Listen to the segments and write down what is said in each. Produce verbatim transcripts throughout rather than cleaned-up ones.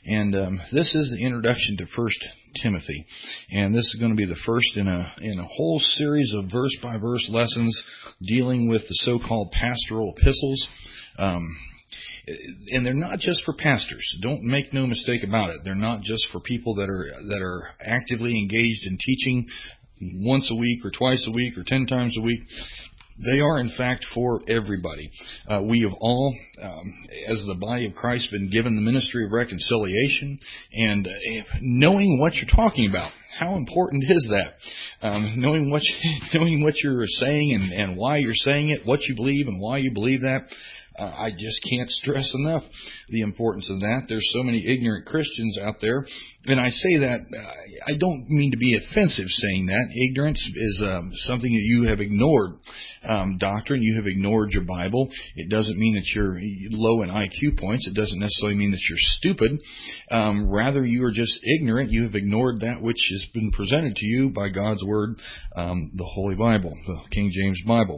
And um, this is the introduction to First Timothy, and this is going to be the first in a in a whole series of verse by verse lessons dealing with the so-called pastoral epistles. Um, and they're not just for pastors. Don't make no mistake about it. They're not just for people that are that are actively engaged in teaching once a week or twice a week or ten times a week. They are, in fact, for everybody. Uh, we have all, um, as the body of Christ, been given the ministry of reconciliation, and uh, knowing what you're talking about. How important is that? Um, knowing what you, knowing what you're saying and, and why you're saying it, what you believe and why you believe that. Uh, I just can't stress enough the importance of that. There's so many ignorant Christians out there. And I say that, uh, I don't mean to be offensive saying that. Ignorance is um, something that you have ignored. Um, doctrine, you have ignored your Bible. It doesn't mean that you're low in I Q points. It doesn't necessarily mean that you're stupid. Um, rather, you are just ignorant. You have ignored that which has been presented to you by God's Word, um, the Holy Bible, the King James Bible.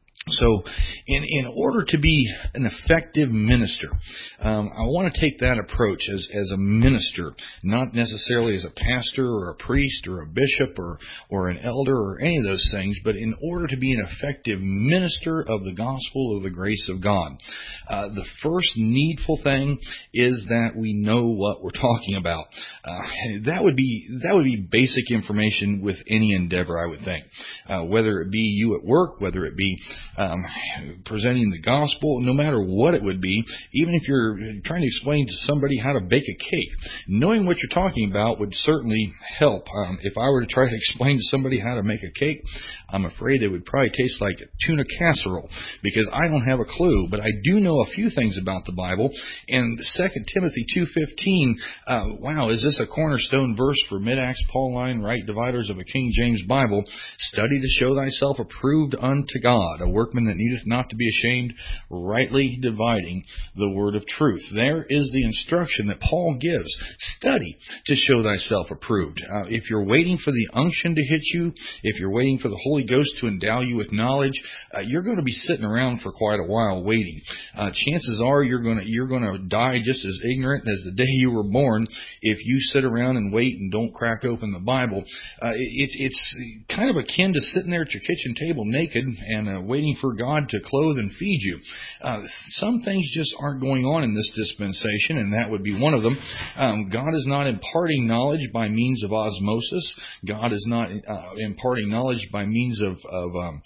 So, in, in order to be an effective minister, um, I want to take that approach as, as a minister, not necessarily as a pastor or a priest or a bishop or, or an elder or any of those things, but in order to be an effective minister of the gospel of the grace of God. Uh, the first needful thing is that we know what we're talking about. Uh, that would be that would be basic information with any endeavor, I would think. Uh, whether it be you at work, whether it be Um, presenting the gospel, no matter what it would be, even if you're trying to explain to somebody how to bake a cake, knowing what you're talking about would certainly help. Um, if I were to try to explain to somebody how to make a cake, I'm afraid it would probably taste like tuna casserole, because I don't have a clue, but I do know a few things about the Bible. And Second Timothy two fifteen, uh, wow, is this a cornerstone verse for mid-acts Pauline right dividers of a King James Bible? Study to show thyself approved unto God, a workman that needeth not to be ashamed, rightly dividing the word of truth. There is the instruction that Paul gives. Study to show thyself approved. Uh, if you're waiting for the unction to hit you, if you're waiting for the Holy Ghost to endow you with knowledge, uh, you're going to be sitting around for quite a while waiting. Uh, chances are you're going to you're going to die just as ignorant as the day you were born if you sit around and wait and don't crack open the Bible. Uh, it, it's kind of akin to sitting there at your kitchen table naked and uh, waiting for God to clothe and feed you. Uh, some things just aren't going on in this dispensation, and that would be one of them. Um, God is not imparting knowledge by means of osmosis. God is not uh, imparting knowledge by means of, of um,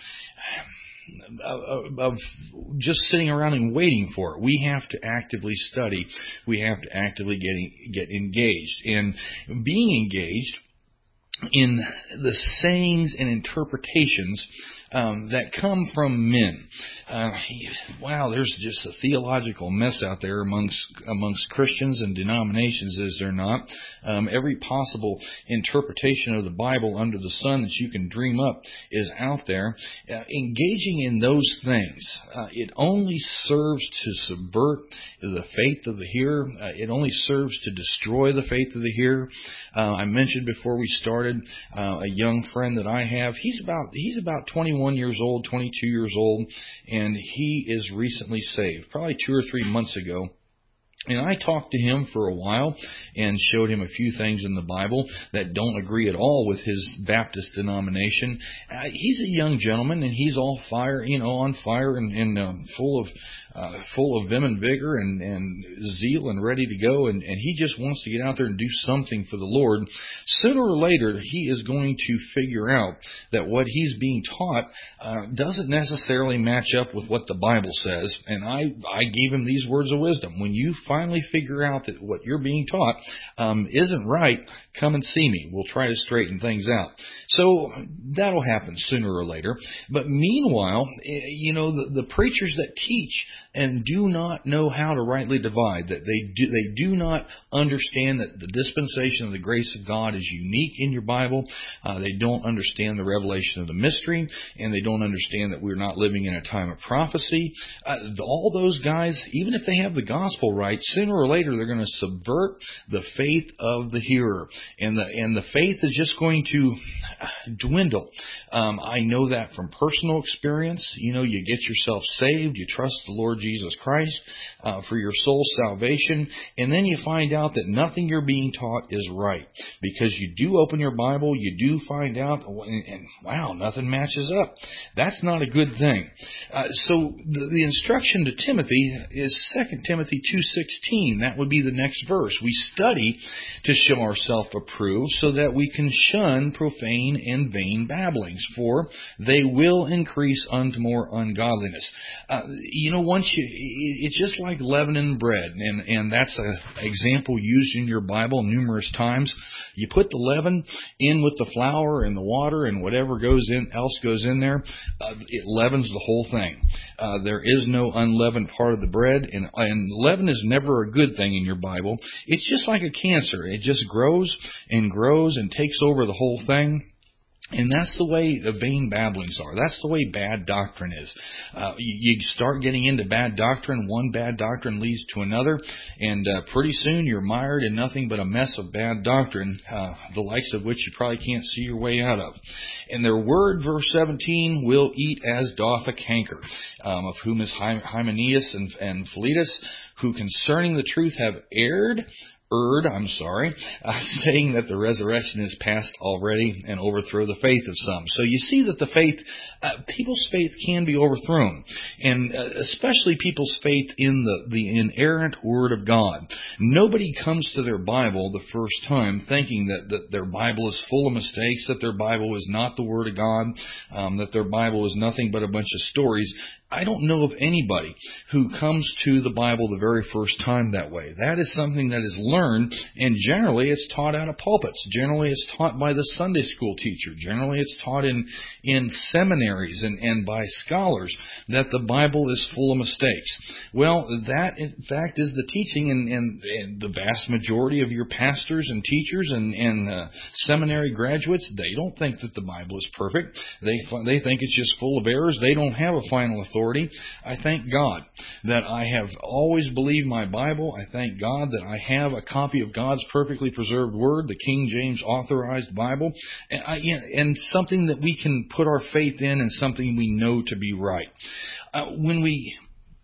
Of, of just sitting around and waiting for it. We have to actively study. We have to actively get get engaged. And being engaged in the sayings and interpretations um, that come from men. Uh, wow, there's just a theological mess out there amongst amongst Christians and denominations, is there not? Um, every possible interpretation of the Bible under the sun that you can dream up is out there. Uh, engaging in those things, uh, it only serves to subvert the faith of the hearer. Uh, it only serves to destroy the faith of the hearer. Uh, I mentioned before we started uh, a young friend that I have. He's about he's about twenty-one years old, twenty-two years old, and he is recently saved, probably two or three months ago. And I talked to him for a while and showed him a few things in the Bible that don't agree at all with his Baptist denomination. Uh, he's a young gentleman, and he's all fire, you know, on fire and, and um, full of uh, full of vim and vigor and, and zeal and ready to go. And, and he just wants to get out there and do something for the Lord. Sooner or later, he is going to figure out that what he's being taught uh, doesn't necessarily match up with what the Bible says. And I, I gave him these words of wisdom. When you finally figure out that what you're being taught um, isn't right, come and see me. We'll try to straighten things out. So that'll happen sooner or later. But meanwhile, you know, the, the preachers that teach and do not know how to rightly divide, that they do, they do not understand that the dispensation of the grace of God is unique in your Bible. Uh, they don't understand the revelation of the mystery, and they don't understand that we're not living in a time of prophecy. Uh, all those guys, even if they have the gospel right, sooner or later they're going to subvert the faith of the hearer, and the and the faith is just going to dwindle. Um, I know that from personal experience. You know, you get yourself saved, you trust the Lord Jesus Christ, uh, for your soul's salvation, and then you find out that nothing you're being taught is right. Because you do open your Bible, you do find out, and, and wow, nothing matches up. That's not a good thing. Uh, so the, the instruction to Timothy is Second Timothy two sixteen. That would be the next verse. We study to show ourselves approved, so that we can shun profane and vain babblings, for they will increase unto more ungodliness. Uh, you know, once you, it's just like leavening bread, and, and that's an example used in your Bible numerous times. You put the leaven in with the flour and the water and whatever goes in else goes in there, uh, it leavens the whole thing. Uh, there is no unleavened part of the bread, and, and leaven is never a good thing in your Bible. It's just like a cancer. It just grows and grows and takes over the whole thing. And that's the way the vain babblings are. That's the way bad doctrine is. Uh, you, you start getting into bad doctrine. One bad doctrine leads to another. And uh, pretty soon you're mired in nothing but a mess of bad doctrine, uh, the likes of which you probably can't see your way out of. And their word, verse seventeen, will eat as doth a canker, um, of whom is Hymenaeus and, and Philetus, who concerning the truth have erred, Erred, I'm sorry, uh, saying that the resurrection is past already, and overthrow the faith of some. So you see that the faith, uh, people's faith can be overthrown, and uh, especially people's faith in the, the inerrant Word of God. Nobody comes to their Bible the first time thinking that, that their Bible is full of mistakes, that their Bible is not the Word of God, um, that their Bible is nothing but a bunch of stories. I don't know of anybody who comes to the Bible the very first time that way. That is something that is learned, and generally it's taught out of pulpits. Generally it's taught by the Sunday school teacher. Generally it's taught in, in seminaries and, and by scholars that the Bible is full of mistakes. Well, that in fact is the teaching, and, and, and the vast majority of your pastors and teachers and, and uh, seminary graduates, they don't think that the Bible is perfect. They, they think it's just full of errors. They don't have a final authority. I thank God that I have always believed my Bible. I thank God that I have a copy of God's perfectly preserved Word, the King James Authorized Bible, and, I, you know, and something that we can put our faith in and something we know to be right. Uh, when we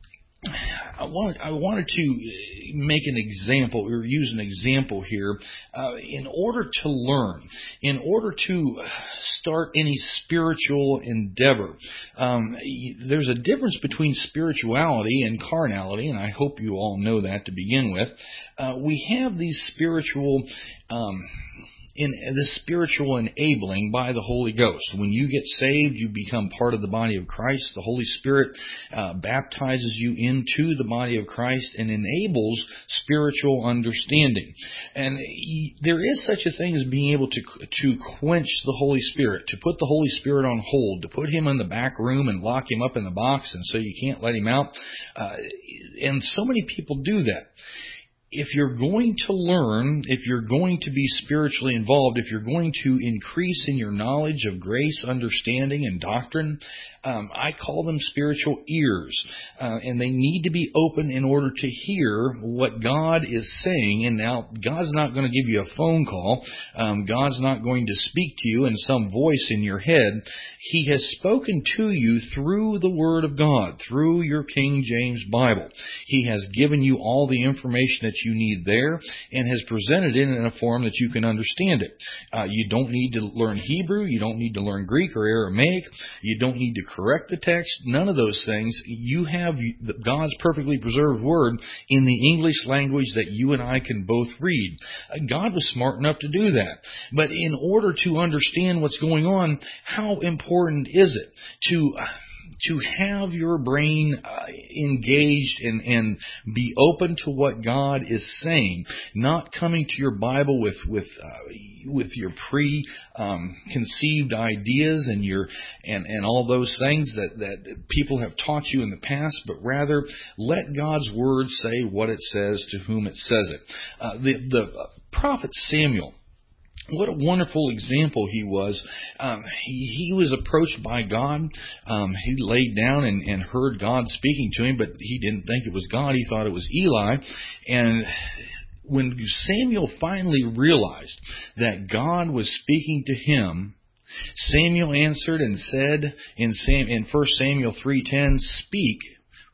I wanted, I wanted to make an example, or use an example here, uh, in order to learn, in order to start any spiritual endeavor. Um, there's a difference between spirituality and carnality, and I hope you all know that to begin with. Uh, we have these spiritual um in the spiritual enabling by the Holy Ghost. When you get saved, you become part of the body of Christ. The Holy Spirit uh, baptizes you into the body of Christ and enables spiritual understanding. And he, there is such a thing as being able to to quench the Holy Spirit, to put the Holy Spirit on hold, to put him in the back room and lock him up in the box, and so you can't let him out. Uh, and so many people do that. If you're going to learn, if you're going to be spiritually involved, if you're going to increase in your knowledge of grace, understanding, and doctrine, um, I call them spiritual ears. Uh, and they need to be open in order to hear what God is saying. And now, God's not going to give you a phone call. Um, God's not going to speak to you in some voice in your head. He has spoken to you through the Word of God, through your King James Bible. He has given you all the information that you need there, and has presented it in a form that you can understand it. Uh, you don't need to learn Hebrew. You don't need to learn Greek or Aramaic. You don't need to correct the text. None of those things. You have God's perfectly preserved Word in the English language that you and I can both read. Uh, God was smart enough to do that. But in order to understand what's going on, how important is it to... Uh, to have your brain uh, engaged and, and be open to what God is saying, not coming to your Bible with with uh, with your pre um, conceived ideas and your and, and all those things that, that people have taught you in the past, but rather let God's Word say what it says to whom it says it. Uh, the the prophet Samuel, what a wonderful example he was. Um, he, he was approached by God. Um, he laid down and, and heard God speaking to him, but he didn't think it was God. He thought it was Eli. And when Samuel finally realized that God was speaking to him, Samuel answered and said in, Sam, in First Samuel three ten, "Speak,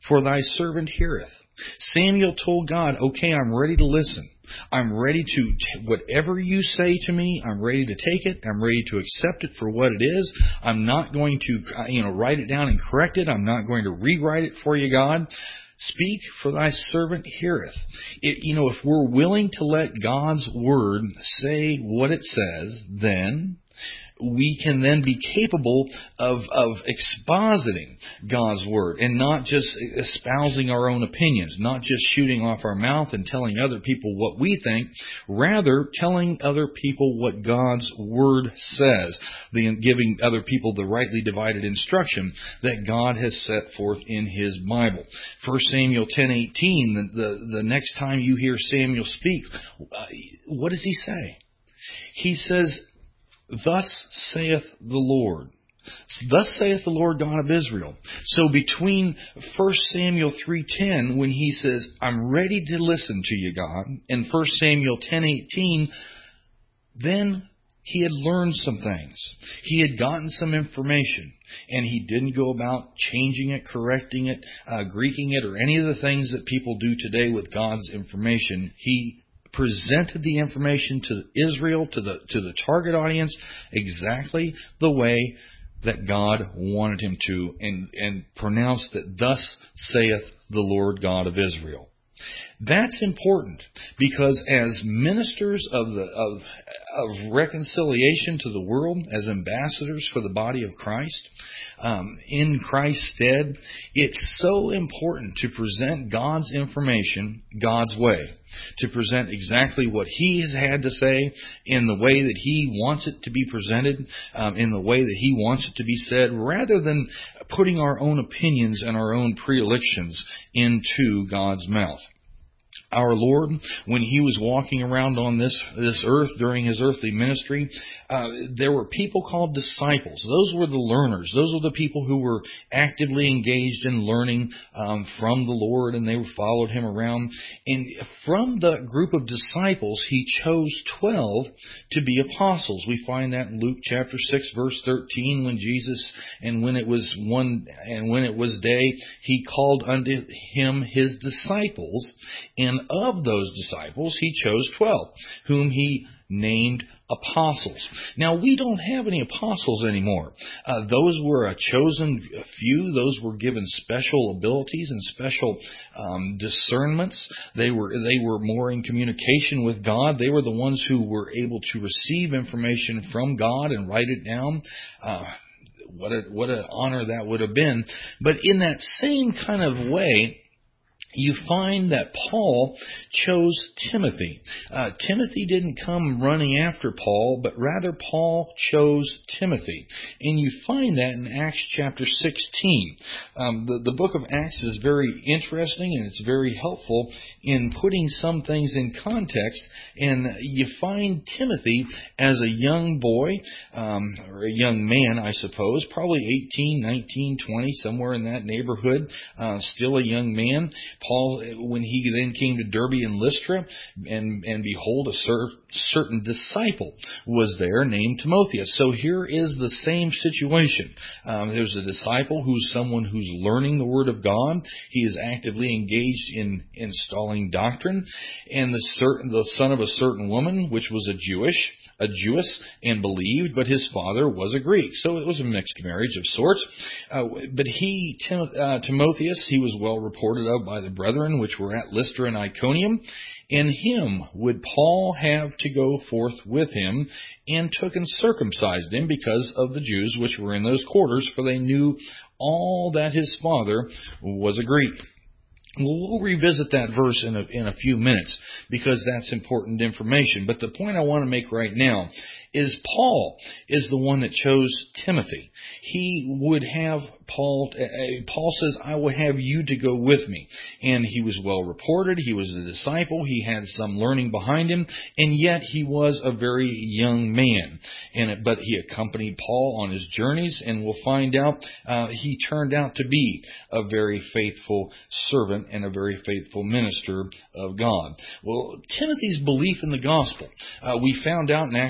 for thy servant heareth. Samuel told God, okay, I'm ready to listen. I'm ready to, whatever you say to me, I'm ready to take it. I'm ready to accept it for what it is. I'm not going to, you know, write it down and correct it. I'm not going to rewrite it for you, God. Speak, for thy servant heareth. It, you know, if we're willing to let God's word say what it says, then we can then be capable of, of expositing God's word and not just espousing our own opinions, not just shooting off our mouth and telling other people what we think, rather telling other people what God's word says, the, giving other people the rightly divided instruction that God has set forth in His Bible. First Samuel ten eighteen, the, the, the next time you hear Samuel speak, uh, what does he say? He says, Thus saith the Lord. Thus saith the Lord God of Israel. So between First Samuel three ten, when he says, I'm ready to listen to you, God, and First Samuel ten eighteen, then he had learned some things. He had gotten some information, and he didn't go about changing it, correcting it, uh, Greeking it, or any of the things that people do today with God's information. He presented the information to Israel, to the to the target audience, exactly the way that God wanted him to, and, and pronounced that thus saith the Lord God of Israel. That's important, because as ministers of the of, of reconciliation to the world, as ambassadors for the body of Christ, um, in Christ's stead, it's so important to present God's information God's way, to present exactly what He has had to say in the way that He wants it to be presented, um, in the way that He wants it to be said, rather than putting our own opinions and our own predilections into God's mouth. Our Lord, when He was walking around on this, this earth during His earthly ministry, uh, there were people called disciples. Those were the learners. Those were the people who were actively engaged in learning um, from the Lord, and they followed Him around. And from the group of disciples, He chose twelve to be apostles. We find that in Luke chapter six, verse thirteen, when Jesus, and when it was one, and when it was day, He called unto Him His disciples, and of those disciples, He chose twelve, whom He named apostles. Now, we don't have any apostles anymore. Uh, those were a chosen few. Those were given special abilities and special um, discernments. They were they were more in communication with God. They were the ones who were able to receive information from God and write it down. Uh, what a, what an honor that would have been. But in that same kind of way, you find that Paul chose Timothy. Uh, Timothy didn't come running after Paul, but rather Paul chose Timothy. And you find that in Acts chapter sixteen. Um, the, the book of Acts is very interesting, and it's very helpful in putting some things in context. And you find Timothy as a young boy, um, or a young man, I suppose, probably eighteen, nineteen, twenty, somewhere in that neighborhood, uh, still a young man. Paul, when he then came to Derbe and Lystra, and, and behold, a cer- certain disciple was there named Timotheus. So here is the same situation. Um, there's a disciple who's someone who's learning the Word of God. He is actively engaged in installing doctrine. And the, certain, the son of a certain woman, which was a Jewish, a Jewess, and believed, but his father was a Greek. So it was a mixed marriage of sorts. Uh, but he, Tim, uh, Timotheus, he was well reported of by the brethren which were at Lystra and Iconium. And him would Paul have to go forth with him, and took and circumcised him because of the Jews which were in those quarters, for they knew all that his father was a Greek. Well, we'll revisit that verse in a, in a few minutes, because that's important information. But the point I want to make right now is Paul is the one that chose Timothy. He would have Paul, uh, Paul says, I will have you to go with me. And he was well reported. He was a disciple. He had some learning behind him. And yet he was a very young man. And it, But he accompanied Paul on his journeys. And we'll find out uh, he turned out to be a very faithful servant and a very faithful minister of God. Well, Timothy's belief in the gospel. Uh, we found out in Acts chapter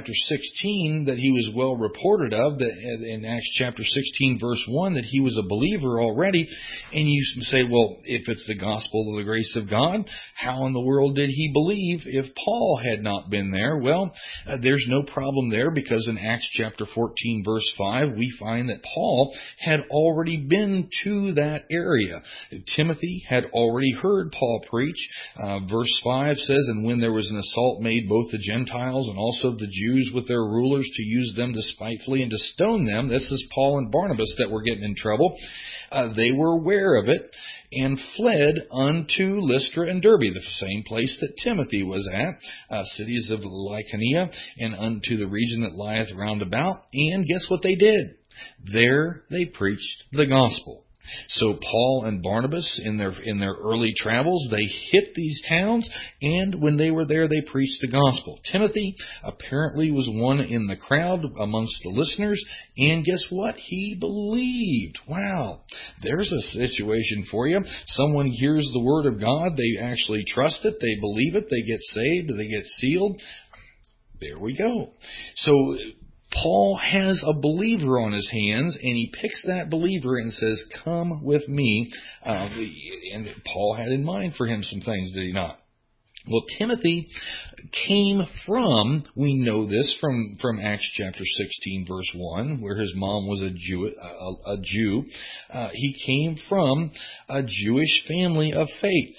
chapter sixteen that he was well reported of, that in Acts chapter sixteen verse one, that he was a believer already. And you say, well, if it's the gospel of the grace of God, how in the world did he believe if Paul had not been there? Well, uh, there's no problem there, because in Acts chapter fourteen verse five, we find that Paul had already been to that area. Timothy had already heard Paul preach. Uh, verse five says, and when there was an assault made both the Gentiles and also the Jews with their rulers to use them despitefully and to stone them, this is Paul and Barnabas that were getting in trouble, uh, they were aware of it and fled unto Lystra and Derbe, the same place that Timothy was at, uh, cities of Lycaonia, and unto the region that lieth round about. And guess what they did? There they preached the gospel. So Paul and Barnabas, in their in their early travels, they hit these towns, and when they were there, they preached the gospel. Timothy apparently was one in the crowd amongst the listeners, and guess what? He believed. Wow, there's a situation for you. Someone hears the word of God, they actually trust it, they believe it, they get saved, they get sealed. There we go. So Paul has a believer on his hands, and he picks that believer and says, come with me. Uh, and Paul had in mind for him some things, did he not? Well, Timothy came from, we know this from, from Acts chapter sixteen verse one, where his mom was a Jew. A, a Jew. Uh, he came from a Jewish family of faith.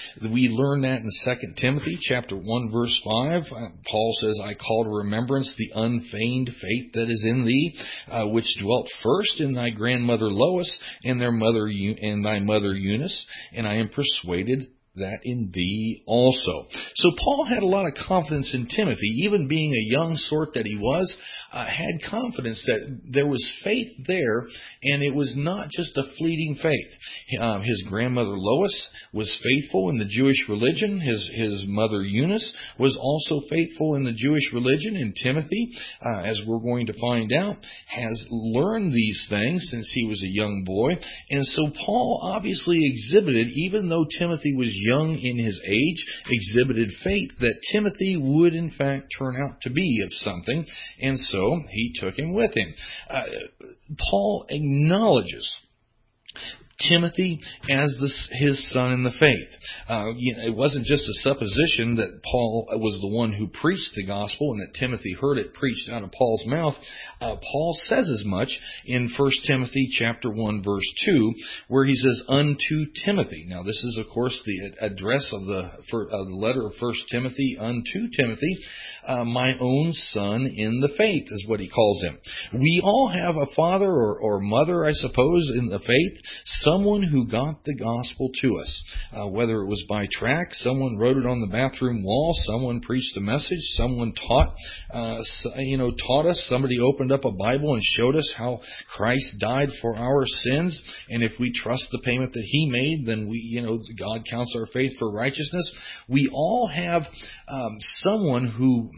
We learn that in Second Timothy chapter one verse five. Uh, Paul says, I call to remembrance the unfeigned faith that is in thee, uh, which dwelt first in thy grandmother Lois and their mother and thy mother Eunice, and I am persuaded that in thee also. So Paul had a lot of confidence in Timothy, even being a young sort that he was, uh, had confidence that there was faith there, and it was not just a fleeting faith. Um, his grandmother Lois was faithful in the Jewish religion. His his mother Eunice was also faithful in the Jewish religion. And Timothy, uh, as we're going to find out, has learned these things since he was a young boy. And so Paul obviously exhibited, even though Timothy was young in his age, exhibited faith that Timothy would in fact turn out to be of something, and so he took him with him. Uh, Paul acknowledges Timothy as the, his son in the faith. Uh, you know, it wasn't just a supposition that Paul was the one who preached the gospel and that Timothy heard it preached out of Paul's mouth. Uh, Paul says as much in First Timothy chapter one verse two, where he says, unto Timothy. Now this is of course the address of the, for, of the letter of First Timothy, unto Timothy, uh, my own son in the faith is what he calls him. We all have a father or, or mother, I suppose, in the faith. Someone who got the gospel to us, uh, whether it was by tract, someone wrote it on the bathroom wall, someone preached a message, someone taught, uh, you know, taught us, somebody opened up a Bible and showed us how Christ died for our sins, and if we trust the payment that He made, then we, you know, God counts our faith for righteousness. We all have um, someone who,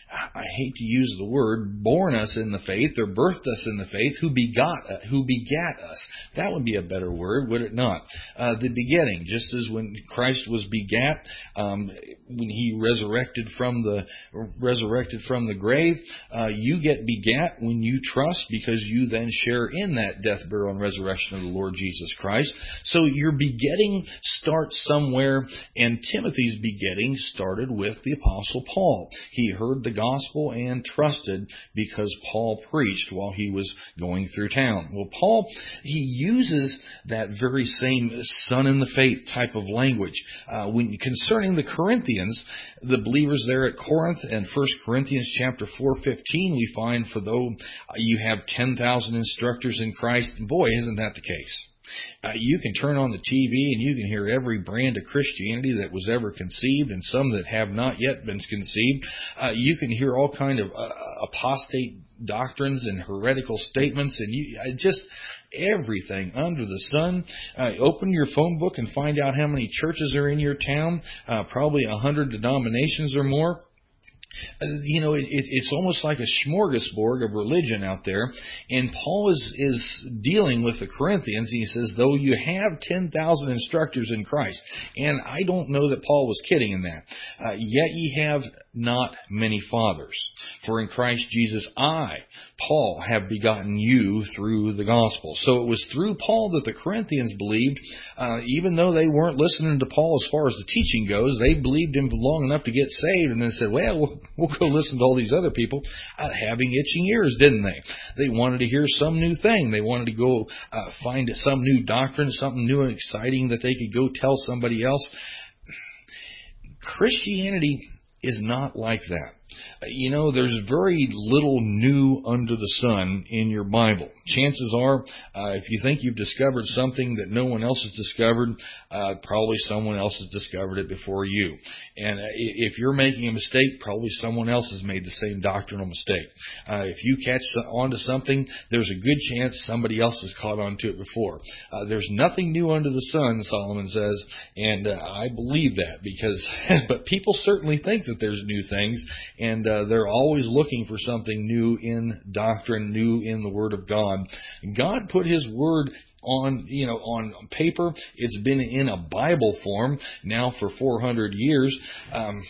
I hate to use the word, born us in the faith or birthed us in the faith, who begot, who begat us. That would be a better word, would it not? Uh, the begetting, just as when Christ was begat, um, when He resurrected from the resurrected from the grave, uh, you get begat when you trust, because you then share in that death, burial, and resurrection of the Lord Jesus Christ. So your begetting starts somewhere, and Timothy's begetting started with the Apostle Paul. He heard the gospel and trusted because Paul preached while he was going through town. Well, Paul, he uses that very same son in the faith type of language. Uh, when concerning the Corinthians, the believers there at Corinth, and First Corinthians chapter four fifteen, we find, for though you have ten thousand instructors in Christ, boy, isn't that the case. Uh, you can turn on the T V and you can hear every brand of Christianity that was ever conceived, and some that have not yet been conceived. Uh, you can hear all kind of uh, apostate doctrines and heretical statements, and you I just everything under the sun. Uh, open your phone book and find out how many churches are in your town. Uh, probably a hundred denominations or more. Uh, you know, it, it, it's almost like a smorgasbord of religion out there. And Paul is, is dealing with the Corinthians. He says, though you have ten thousand instructors in Christ. And I don't know that Paul was kidding in that. Uh, yet ye have not many fathers. For in Christ Jesus I, Paul, have begotten you through the gospel. So it was through Paul that the Corinthians believed, uh, even though they weren't listening to Paul as far as the teaching goes. They believed him long enough to get saved, and then said, well, we'll, we'll go listen to all these other people, uh, having itching ears, didn't they? They wanted to hear some new thing. They wanted to go uh, find some new doctrine, something new and exciting that they could go tell somebody else. Christianity is not like that. You know, there's very little new under the sun in your Bible. Chances are, uh, if you think you've discovered something that no one else has discovered, uh, probably someone else has discovered it before you. And uh, if you're making a mistake, probably someone else has made the same doctrinal mistake. Uh, if you catch onto something, there's a good chance somebody else has caught onto it before. Uh, there's nothing new under the sun, Solomon says, and uh, I believe that because, but people certainly think that there's new things, and uh, they're always looking for something new in doctrine, new in the Word of God. God put His Word on, you know, on paper. It's been in a Bible form now for four hundred years. Um,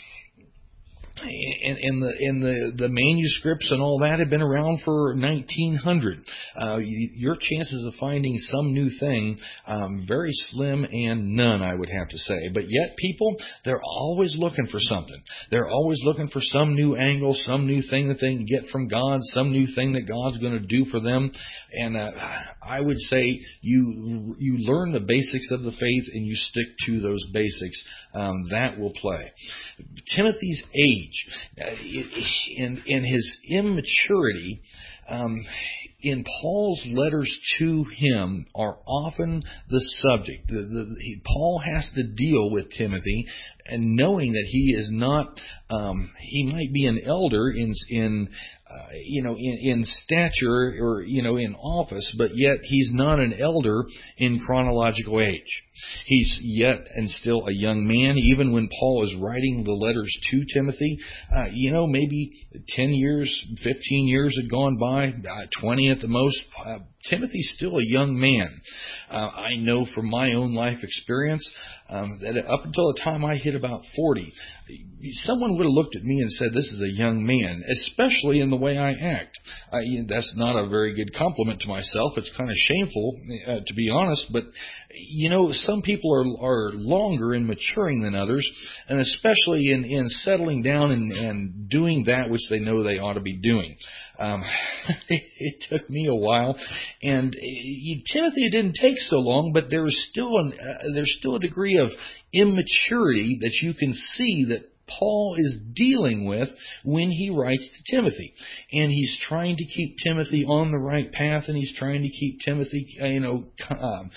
And, and the and the, the manuscripts and all that have been around for nineteen hundred. Uh, your chances of finding some new thing, um, very slim and none, I would have to say. But yet people, they're always looking for something. They're always looking for some new angle, some new thing that they can get from God, some new thing that God's going to do for them. And uh, I would say you you learn the basics of the faith and you stick to those basics. Um, that will play. Timothy's age uh, and, and his immaturity um, in Paul's letters to him are often the subject. The, the, he, Paul has to deal with Timothy, and knowing that he is not, um, he might be an elder in in. Uh, you know, in, in stature or, you know, in office, but yet he's not an elder in chronological age. He's yet and still a young man, even when Paul is writing the letters to Timothy. Uh, you know, maybe ten years, fifteen years had gone by, uh, twenty at the most. Uh, Timothy's still a young man. Uh, I know from my own life experience um, that up until the time I hit about forty, someone would have looked at me and said, this is a young man, especially in the way I act. Uh, that's not a very good compliment to myself. It's kind of shameful, uh, to be honest, but you know, some people are are longer in maturing than others, and especially in, in settling down and, and doing that which they know they ought to be doing. Um, it, it took me a while, and it, Timothy it didn't take so long, but there is still an, uh, there's still a degree of immaturity that you can see that Paul is dealing with when he writes to Timothy. And he's trying to keep Timothy on the right path, and he's trying to keep Timothy, you know, um,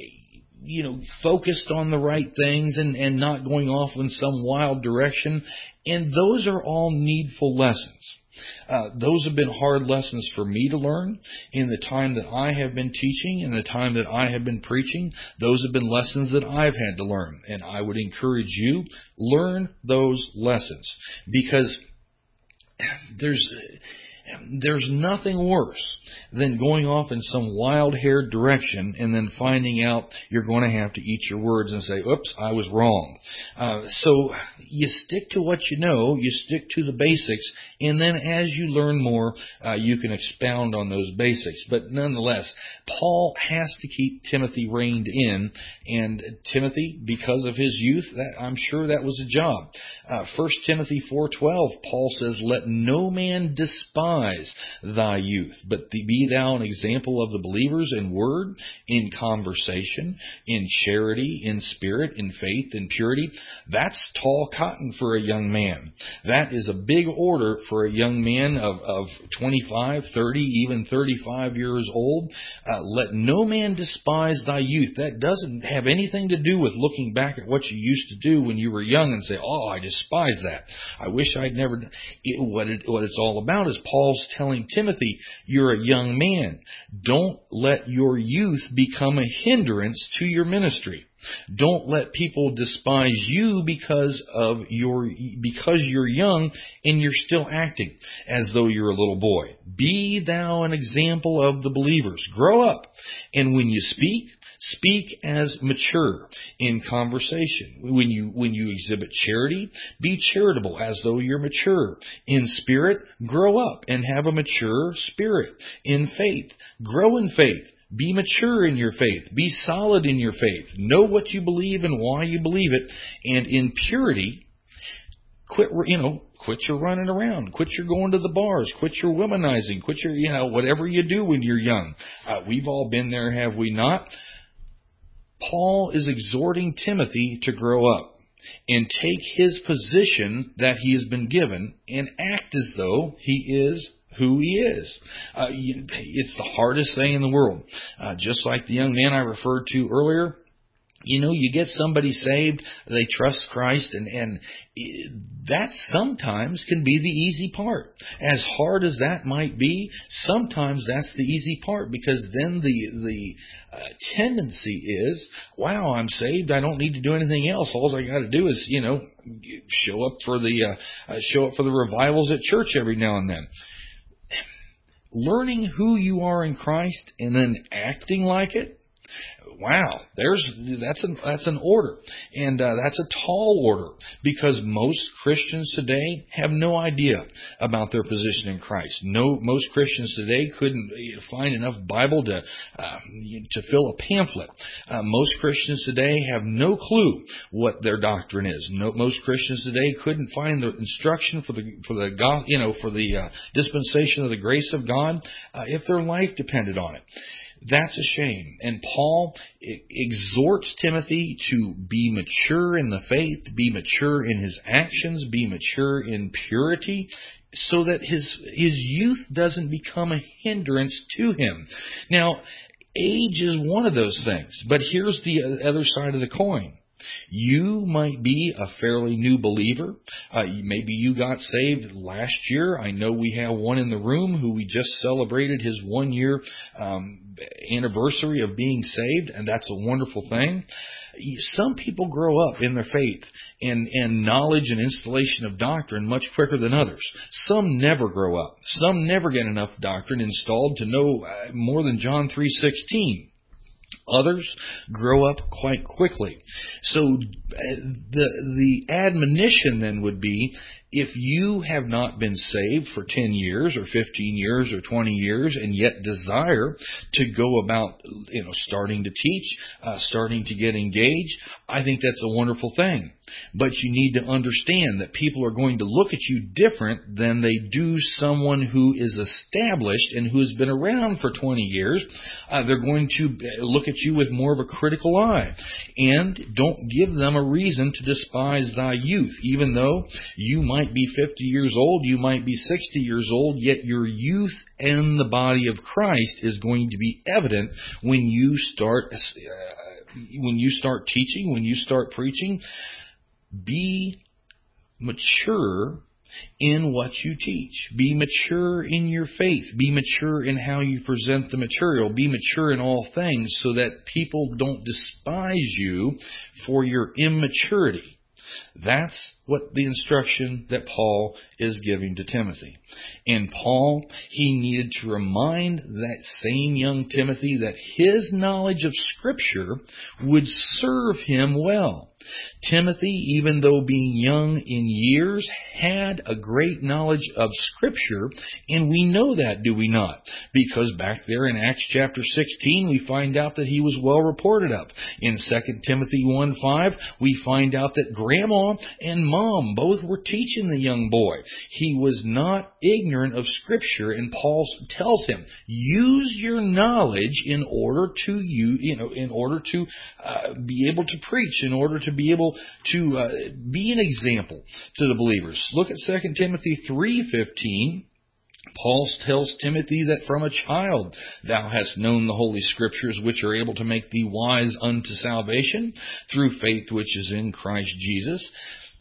you know, focused on the right things and, and not going off in some wild direction. And those are all needful lessons. Uh, those have been hard lessons for me to learn in the time that I have been teaching and the time that I have been preaching. Those have been lessons that I've had to learn. And I would encourage you, learn those lessons, because there's there's nothing worse than going off in some wild-haired direction and then finding out you're going to have to eat your words and say, oops, I was wrong. Uh, so you stick to what you know, you stick to the basics, and then as you learn more, uh, you can expound on those basics. But nonetheless, Paul has to keep Timothy reined in, and Timothy, because of his youth, that, I'm sure that was a job. Uh, First Timothy four twelve, Paul says, let no man despise thy youth, but be thou an example of the believers in word, in conversation, in charity, in spirit, in faith, in purity. That's tall cotton for a young man. That is a big order for a young man of, of twenty-five, thirty, even thirty-five years old. Uh, let no man despise thy youth. That doesn't have anything to do with looking back at what you used to do when you were young and say, oh, I despise that. I wish I'd never done it. What, it, what it's all about is Paul's telling Timothy, you're a young man. Don't let your youth become a hindrance to your ministry. Don't let people despise you because of your because you're young and you're still acting as though you're a little boy. Be thou an example of the believers. Grow up. And when you speak, Speak as mature in conversation. When you, when you exhibit charity, be charitable as though you're mature. In spirit, grow up and have a mature spirit. In faith, grow in faith. Be mature in your faith. Be solid in your faith. Know what you believe and why you believe it. And in purity, quit, you know, quit your running around. Quit your going to the bars. Quit your womanizing. Quit your, you know, whatever you do when you're young. Uh, we've all been there, have we not? Paul is exhorting Timothy to grow up and take his position that he has been given and act as though he is who he is. Uh, it's the hardest thing in the world. Uh, just like the young man I referred to earlier, you know, you get somebody saved, they trust Christ, and, and that sometimes can be the easy part. As hard as that might be, sometimes that's the easy part, because then the the uh, tendency is, wow, I'm saved, I don't need to do anything else. All I got to do is, you know, show up for the uh, uh, show up for the revivals at church every now and then. Learning who you are in Christ and then acting like it, wow, there's that's an that's an order, and uh, that's a tall order, because most Christians today have no idea about their position in Christ. No, most Christians today couldn't find enough Bible to uh, to fill a pamphlet. Uh, most Christians today have no clue what their doctrine is. No, most Christians today couldn't find the instruction for the for the God, you know, for the uh, dispensation of the grace of God uh, if their life depended on it. That's a shame. And Paul exhorts Timothy to be mature in the faith, be mature in his actions, be mature in purity, so that his his youth doesn't become a hindrance to him. Now, age is one of those things, but here's the other side of the coin. You might be a fairly new believer. Uh, maybe you got saved last year. I know we have one in the room who we just celebrated his one year um, anniversary of being saved, and that's a wonderful thing. Some people grow up in their faith and, and knowledge and installation of doctrine much quicker than others. Some never grow up. Some never get enough doctrine installed to know uh, more than John three sixteen. Others grow up quite quickly. So the the admonition then would be, if you have not been saved for ten years or fifteen years or twenty years and yet desire to go about, you know, starting to teach, uh, starting to get engaged, I think that's a wonderful thing. But you need to understand that people are going to look at you different than they do someone who is established and who has been around for twenty years. Uh, they're going to look at you with more of a critical eye. And don't give them a reason to despise thy youth. Even though you might be fifty years old, you might be sixty years old, yet your youth in the body of Christ is going to be evident when you start, uh, when you start teaching, when you start preaching. Be mature in what you teach. Be mature in your faith. Be mature in how you present the material. Be mature in all things, so that people don't despise you for your immaturity. That's what the instruction that Paul is giving to Timothy. And Paul, he needed to remind that same young Timothy that his knowledge of Scripture would serve him well. Timothy, even though being young in years, had a great knowledge of Scripture, and we know that, do we not? Because back there in Acts chapter sixteen, we find out that he was well reported of. In Second Timothy one five, we find out that Grandma and Mom both were teaching the young boy. He was not ignorant of Scripture, and Paul tells him, use your knowledge in order to you, you know, in order to uh, be able to preach, in order to be able to uh, be an example to the believers. Look at Second Timothy three fifteen. Paul tells Timothy that from a child thou hast known the Holy Scriptures, which are able to make thee wise unto salvation through faith which is in Christ Jesus.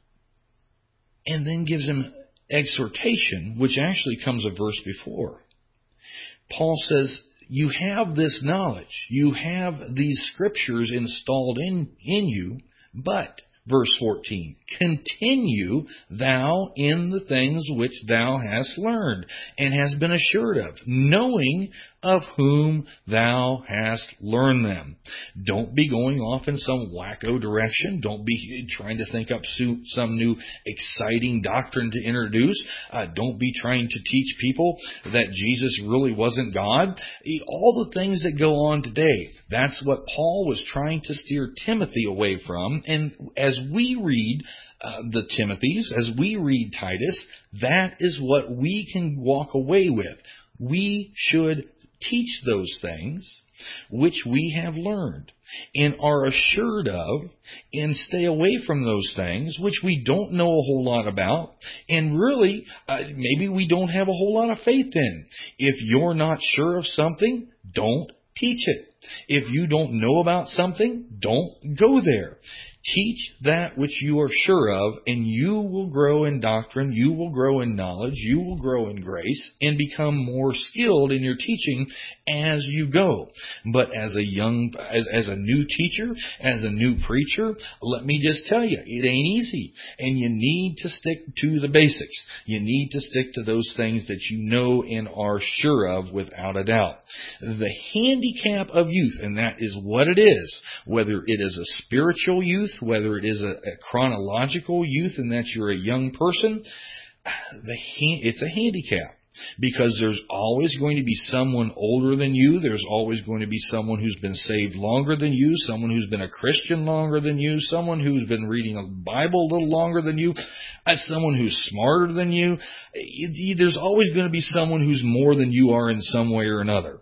And then gives him exhortation, which actually comes a verse before. Paul says, you have this knowledge, you have these Scriptures installed in, in you, but Verse fourteen, continue thou in the things which thou hast learned and hast been assured of, knowing of whom thou hast learned them. Don't be going off in some wacko direction. Don't be trying to think up some new exciting doctrine to introduce. Uh, don't be trying to teach people that Jesus really wasn't God. All the things that go on today, that's what Paul was trying to steer Timothy away from. And as we read uh, the Timothys, as we read Titus, that is what we can walk away with. We should teach those things which we have learned and are assured of, and stay away from those things which we don't know a whole lot about, and really uh, maybe we don't have a whole lot of faith in. If you're not sure of something, don't teach it. If you don't know about something, don't go there. Teach that which you are sure of, and you will grow in doctrine, you will grow in knowledge, you will grow in grace, and become more skilled in your teaching as you go. But as a young, as, as a new teacher, as a new preacher, let me just tell you, it ain't easy. And you need to stick to the basics. You need to stick to those things that you know and are sure of without a doubt. The handicap of youth, and that is what it is, whether it is a spiritual youth, whether it is a, a chronological youth and that you're a young person, the it's a handicap. Because there's always going to be someone older than you. There's always going to be someone who's been saved longer than you, someone who's been a Christian longer than you, someone who's been reading a Bible a little longer than you, as someone who's smarter than you. There's always going to be someone who's more than you are in some way or another.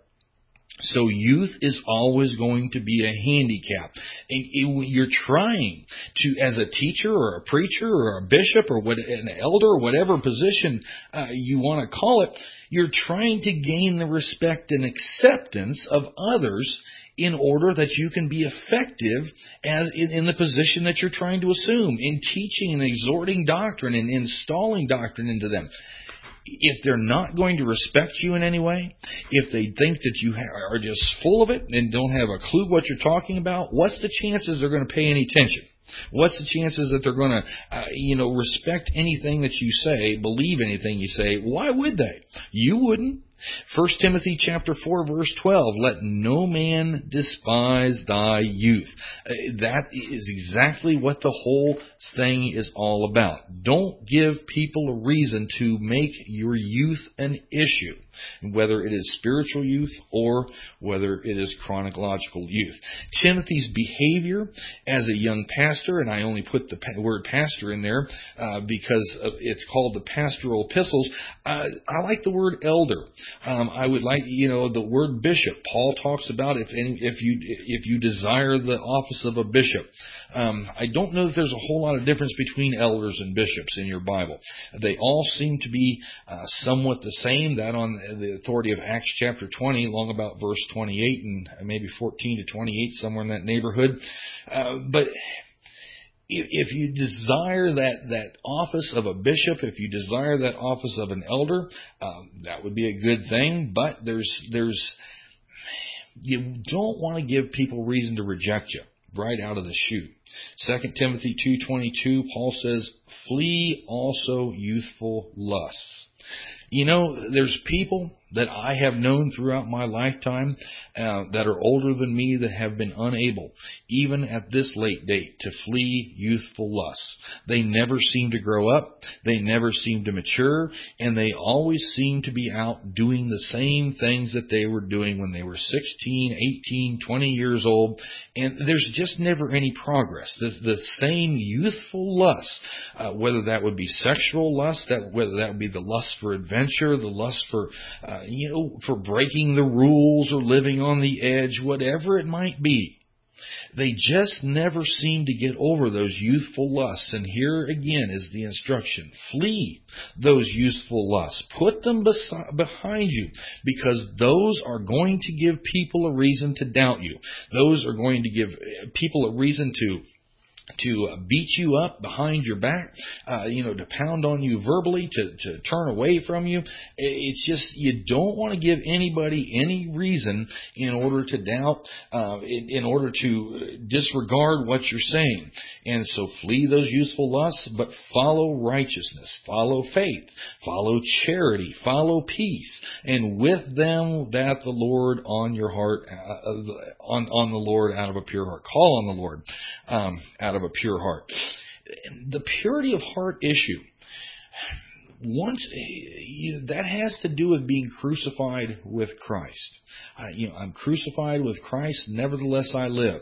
So youth is always going to be a handicap. And you're trying to, as a teacher or a preacher or a bishop or what, an elder or whatever position uh, you want to call it, you're trying to gain the respect and acceptance of others in order that you can be effective as in, in the position that you're trying to assume, in teaching and exhorting doctrine and installing doctrine into them. If they're not going to respect you in any way, if they think that you are just full of it and don't have a clue what you're talking about, what's the chances they're going to pay any attention? What's the chances that they're going to, uh, you know, respect anything that you say, believe anything you say? Why would they? You wouldn't. First Timothy chapter four, verse twelve, let no man despise thy youth. Uh, that is exactly what the whole thing is all about. Don't give people a reason to make your youth an issue, whether it is spiritual youth or whether it is chronological youth. Timothy's behavior as a young pastor, and I only put the word pastor in there uh, because it's called the pastoral epistles. Uh, I like the word elder. Um, I would like, you know, the word bishop. Paul talks about if any, if you if you desire the office of a bishop. Um, I don't know that there's a whole lot of difference between elders and bishops in your Bible. They all seem to be uh, somewhat the same. That on the authority of Acts chapter twenty, along about verse twenty-eight and maybe fourteen to twenty-eight, somewhere in that neighborhood. Uh, but if you desire that, that office of a bishop, if you desire that office of an elder, um, that would be a good thing. But there's there's you don't want to give people reason to reject you right out of the chute. Second Timothy two twenty-two, Paul says, flee also youthful lusts. You know, there's people that I have known throughout my lifetime uh, that are older than me that have been unable, even at this late date, to flee youthful lusts. They never seem to grow up, they never seem to mature, and they always seem to be out doing the same things that they were doing when they were sixteen, eighteen, twenty years old, and there's just never any progress. The, the same youthful lust, uh, whether that would be sexual lust, that whether that would be the lust for adventure, the lust for uh, you know, for breaking the rules or living on the edge, whatever it might be. They just never seem to get over those youthful lusts. And here again is the instruction. Flee those youthful lusts. Put them besi- behind you, because those are going to give people a reason to doubt you. Those are going to give people a reason to to beat you up behind your back, uh, you know, to pound on you verbally, to, to turn away from you. It's just, you don't want to give anybody any reason in order to doubt, uh, in, in order to disregard what you're saying. And so flee those youthful lusts, but follow righteousness, follow faith, follow charity, follow peace, and with them that the Lord on your heart, uh, on, on the Lord out of a pure heart. Call on the Lord um, out of a pure heart. The purity of heart issue, once you, that has to do with being crucified with Christ. Uh, you know, I'm crucified with Christ, nevertheless I live.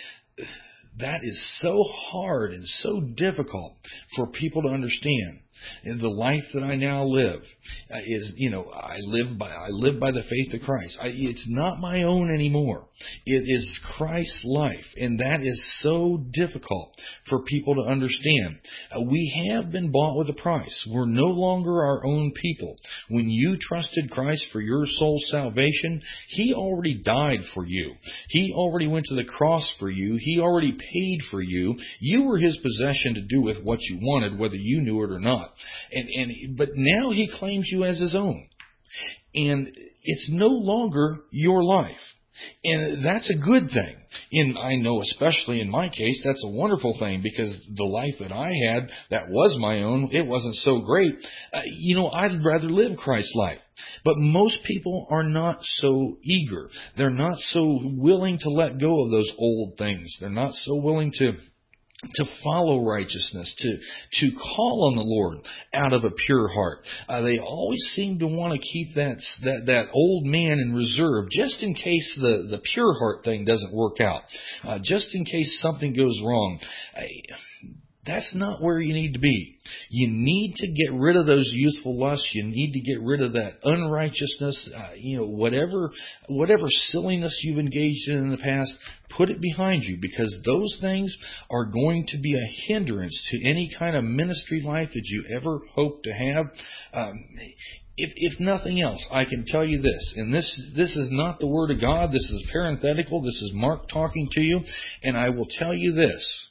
That is so hard and so difficult for people to understand. And the life that I now live uh, is, you know, I live by I live by the faith of Christ. I, it's not my own anymore. It is Christ's life, and that is so difficult for people to understand. Uh, we have been bought with a price. We're no longer our own people. When you trusted Christ for your soul's salvation, He already died for you. He already went to the cross for you. He already paid for you. You were His possession to do with what you wanted, whether you knew it or not. And, and but now He claims you as His own. And it's no longer your life. And that's a good thing. And I know, especially in my case, that's a wonderful thing, because the life that I had that was my own, it wasn't so great. Uh, you know, I'd rather live Christ's life. But most people are not so eager. They're not so willing to let go of those old things. They're not so willing to to follow righteousness, to to call on the Lord out of a pure heart. Uh, they always seem to want to keep that that that old man in reserve, just in case the the pure heart thing doesn't work out, uh, just in case something goes wrong. I, That's not where you need to be. You need to get rid of those youthful lusts. You need to get rid of that unrighteousness. Uh, you know, whatever whatever silliness you've engaged in in the past, put it behind you, because those things are going to be a hindrance to any kind of ministry life that you ever hope to have. Um, If, if nothing else, I can tell you this, and this this is not the Word of God. This is parenthetical. This is Mark talking to you, and I will tell you this.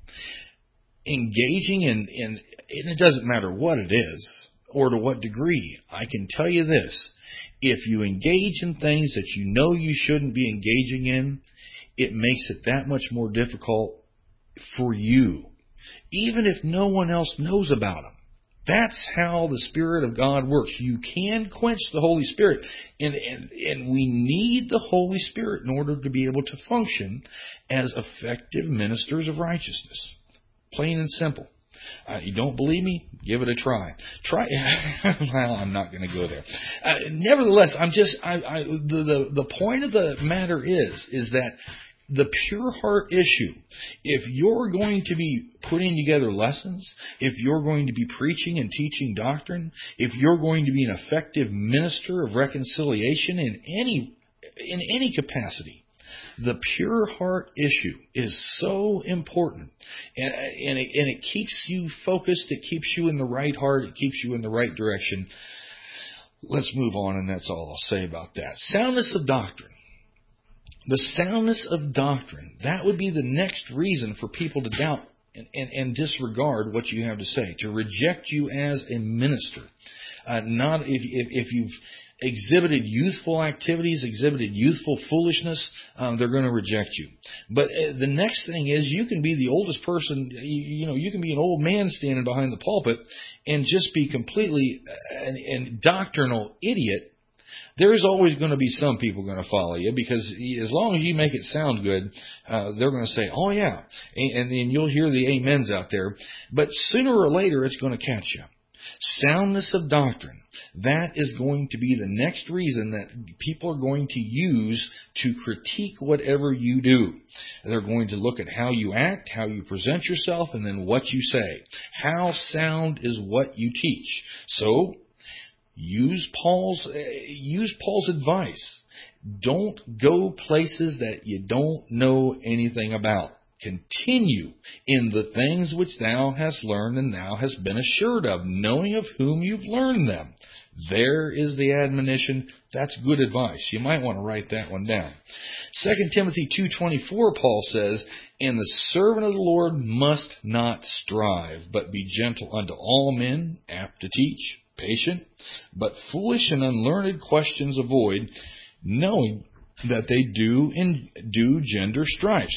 Engaging in, in, and it doesn't matter what it is or to what degree, I can tell you this. If you engage in things that you know you shouldn't be engaging in, it makes it that much more difficult for you, even if no one else knows about them. That's how the Spirit of God works. You can quench the Holy Spirit, and, and, and we need the Holy Spirit in order to be able to function as effective ministers of righteousness. Plain and simple. Uh, you don't believe me? Give it a try. Try. Well, I'm not going to go there. Uh, nevertheless, I'm just. I, I, the, the the point of the matter is is that the pure heart issue. If you're going to be putting together lessons, if you're going to be preaching and teaching doctrine, if you're going to be an effective minister of reconciliation in any in any capacity, the pure heart issue is so important, and, and, it, and it keeps you focused, it keeps you in the right heart, it keeps you in the right direction. Let's move on, and that's all I'll say about that. Soundness of doctrine. The soundness of doctrine, that would be the next reason for people to doubt and, and, and disregard what you have to say, to reject you as a minister. Uh, not if, if, if you've exhibited youthful activities, exhibited youthful foolishness, um, they're going to reject you. But uh, the next thing is, you can be the oldest person, you, you know, you can be an old man standing behind the pulpit and just be completely an, an doctrinal idiot. There's always going to be some people going to follow you, because as long as you make it sound good, uh, they're going to say, oh yeah, and then you'll hear the amens out there. But sooner or later, it's going to catch you. Soundness of doctrine. That is going to be the next reason that people are going to use to critique whatever you do. They're going to look at how you act, how you present yourself, and then what you say. How sound is what you teach. So, use Paul's uh, use Paul's advice. Don't go places that you don't know anything about. Continue in the things which thou hast learned and thou hast been assured of, knowing of whom you've learned them. There is the admonition. That's good advice. You might want to write that one down. Second Timothy two twenty-four, Paul says, And the servant of the Lord must not strive, but be gentle unto all men, apt to teach, patient, but foolish and unlearned questions avoid, knowing that they do in do gender strifes.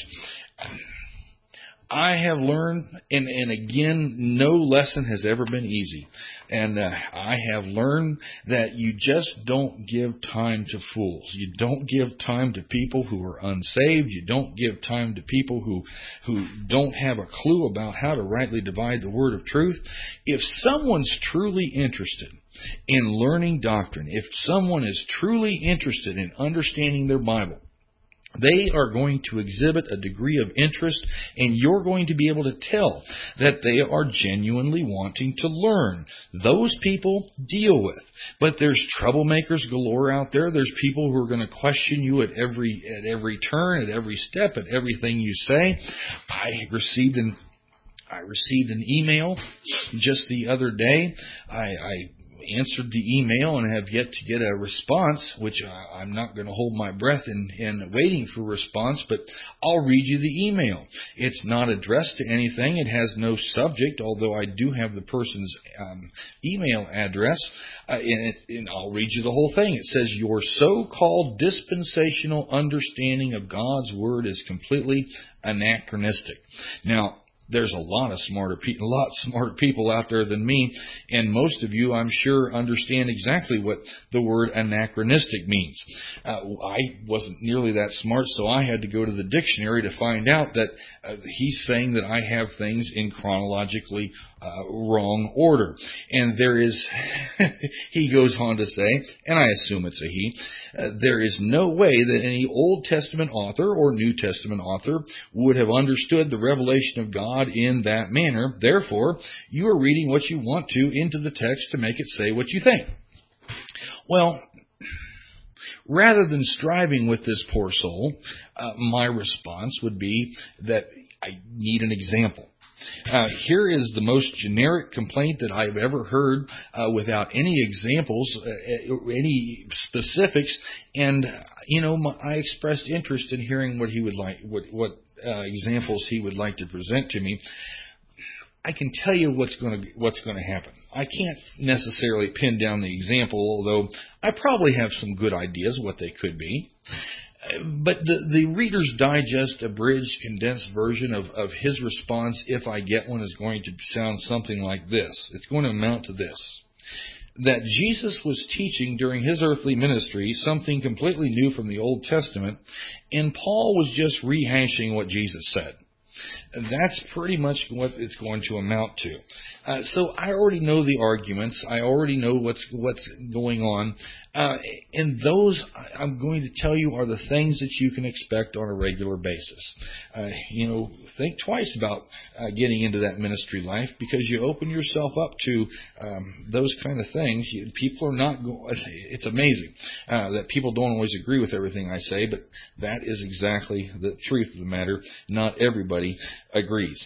I have learned, and, and again, no lesson has ever been easy. And uh, I have learned that you just don't give time to fools. You don't give time to people who are unsaved. You don't give time to people who, who don't have a clue about how to rightly divide the word of truth. If someone's truly interested in learning doctrine, if someone is truly interested in understanding their Bible, they are going to exhibit a degree of interest, and you're going to be able to tell that they are genuinely wanting to learn. Those people deal with. But there's troublemakers galore out there. There's people who are going to question you at every at every turn, at every step, at everything you say. I received an I received an email just the other day. I, I answered the email and have yet to get a response, which I, I'm not going to hold my breath in, in waiting for a response, but I'll read you the email. It's not addressed to anything. It has no subject, although I do have the person's um, email address, uh, and, it, and I'll read you the whole thing. It says, your so-called dispensational understanding of God's Word is completely anachronistic. Now, there's a lot of smarter people, a lot smarter people out there than me, and most of you, I'm sure, understand exactly what the word anachronistic means. Uh, I wasn't nearly that smart, so I had to go to the dictionary to find out that uh, he's saying that I have things in chronologically uh, wrong order. And there is, he goes on to say, and I assume it's a he, uh, there is no way that any Old Testament author or New Testament author would have understood the revelation of God in that manner. Therefore, you are reading what you want to into the text to make it say what you think. Well, rather than striving with this poor soul, uh, my response would be that I need an example. Uh, here is the most generic complaint that I've ever heard uh, without any examples, uh, any specifics, and you know, my, I expressed interest in hearing what he would like, what, what uh, examples he would like to present to me. I can tell you what's going to what's going to happen. I can't necessarily pin down the example, although I probably have some good ideas what they could be. But the, the Reader's Digest abridged, condensed version of, of his response, if I get one, is going to sound something like this. It's going to amount to this. That Jesus was teaching during his earthly ministry something completely new from the Old Testament, and Paul was just rehashing what Jesus said. That's pretty much what it's going to amount to. Uh, so I already know the arguments. I already know what's what's going on. Uh, and those, I'm going to tell you, are the things that you can expect on a regular basis. Uh, you know, think twice about uh, getting into that ministry life, because you open yourself up to um, those kind of things. You, people are not go- it's amazing uh, that people don't always agree with everything I say, but that is exactly the truth of the matter. Not everybody agrees.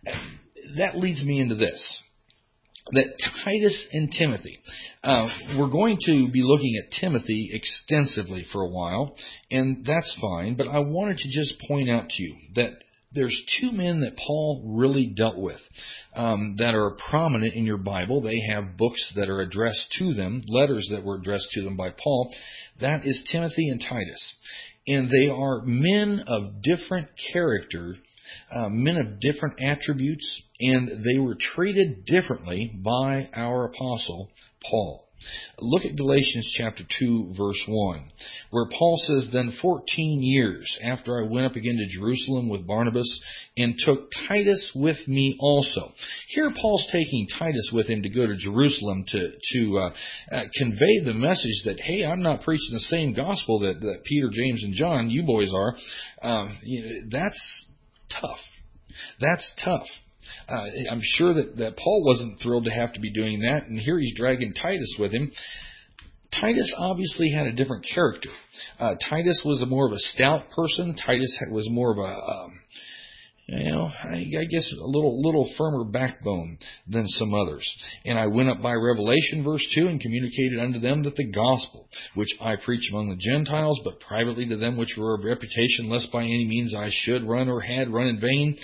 That leads me into this. That Titus and Timothy, uh, we're going to be looking at Timothy extensively for a while, and that's fine, but I wanted to just point out to you that there's two men that Paul really dealt with um, that are prominent in your Bible. They have books that are addressed to them, letters that were addressed to them by Paul. That is Timothy and Titus. And they are men of different character, Uh, men of different attributes, and they were treated differently by our apostle, Paul. Look at Galatians chapter two, verse one, where Paul says, Then fourteen years after I went up again to Jerusalem with Barnabas, and took Titus with me also. Here Paul's taking Titus with him to go to Jerusalem to, to uh, uh, convey the message that, hey, I'm not preaching the same gospel that, that Peter, James, and John, you boys are. Uh, you know, that's tough. That's tough. Uh, I'm sure that, that Paul wasn't thrilled to have to be doing that, and here he's dragging Titus with him. Titus obviously had a different character. Uh, Titus was a more of a stout person. Titus was more of a, um, you know, I, I guess a little little firmer backbone than some others. And I went up by revelation, verse two, and communicated unto them that the gospel, which I preach among the Gentiles, but privately to them which were of reputation, lest by any means I should run or had run in vain.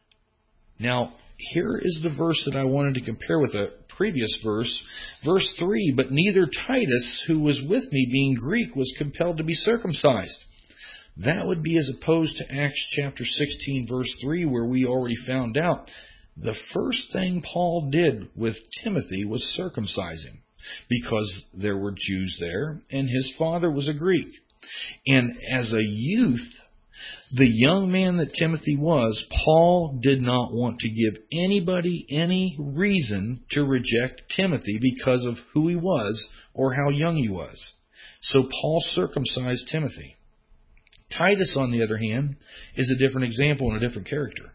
Now, here is the verse that I wanted to compare with a previous verse, verse three, but neither Titus, who was with me, being Greek, was compelled to be circumcised. That would be as opposed to Acts chapter sixteen, verse three, where we already found out the first thing Paul did with Timothy was circumcise him, because there were Jews there, and his father was a Greek. And as a youth, the young man that Timothy was, Paul did not want to give anybody any reason to reject Timothy because of who he was or how young he was. So Paul circumcised Timothy. Titus, on the other hand, is a different example and a different character.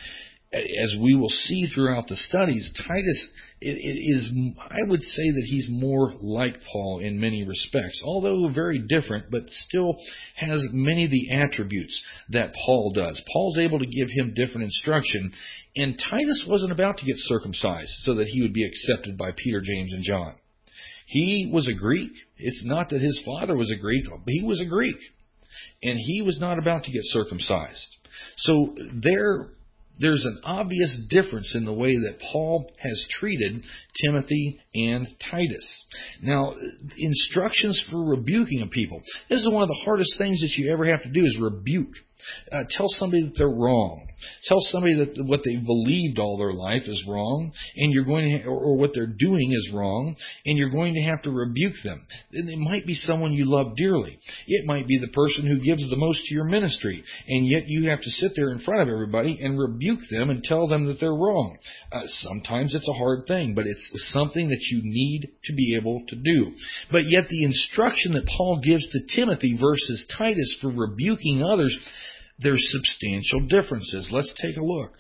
As we will see throughout the studies, Titus is, I would say that he's more like Paul in many respects, although very different, but still has many of the attributes that Paul does. Paul's able to give him different instruction, and Titus wasn't about to get circumcised so that he would be accepted by Peter, James, and John. He was a Greek. It's not that his father was a Greek, but he was a Greek, and he was not about to get circumcised. So there... There's an obvious difference in the way that Paul has treated Timothy and Titus. Now, instructions for rebuking of people. This is one of the hardest things that you ever have to do is rebuke. Uh, tell somebody that they're wrong. Tell somebody that what they've believed all their life is wrong, and you're going to, ha- or, or what they're doing is wrong, and you're going to have to rebuke them. And it might be someone you love dearly. It might be the person who gives the most to your ministry, and yet you have to sit there in front of everybody and rebuke them and tell them that they're wrong. Uh, sometimes it's a hard thing, but it's something that you need to be able to do. But yet the instruction that Paul gives to Timothy versus Titus for rebuking others, there's substantial differences. Let's take a look.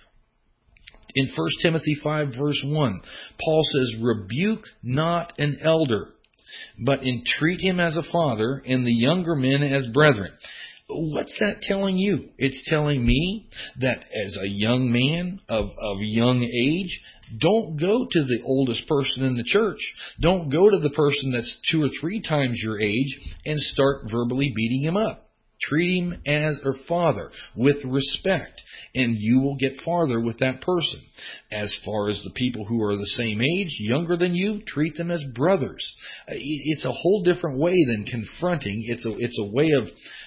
In First Timothy five, verse one, Paul says, "Rebuke not an elder, but entreat him as a father, and the younger men as brethren." What's that telling you? It's telling me that as a young man of, of young age, don't go to the oldest person in the church. Don't go to the person that's two or three times your age and start verbally beating him up. Treat him as a father with respect, and you will get farther with that person. As far as the people who are the same age, younger than you, treat them as brothers. It's a whole different way than confronting. It's a it's a way of,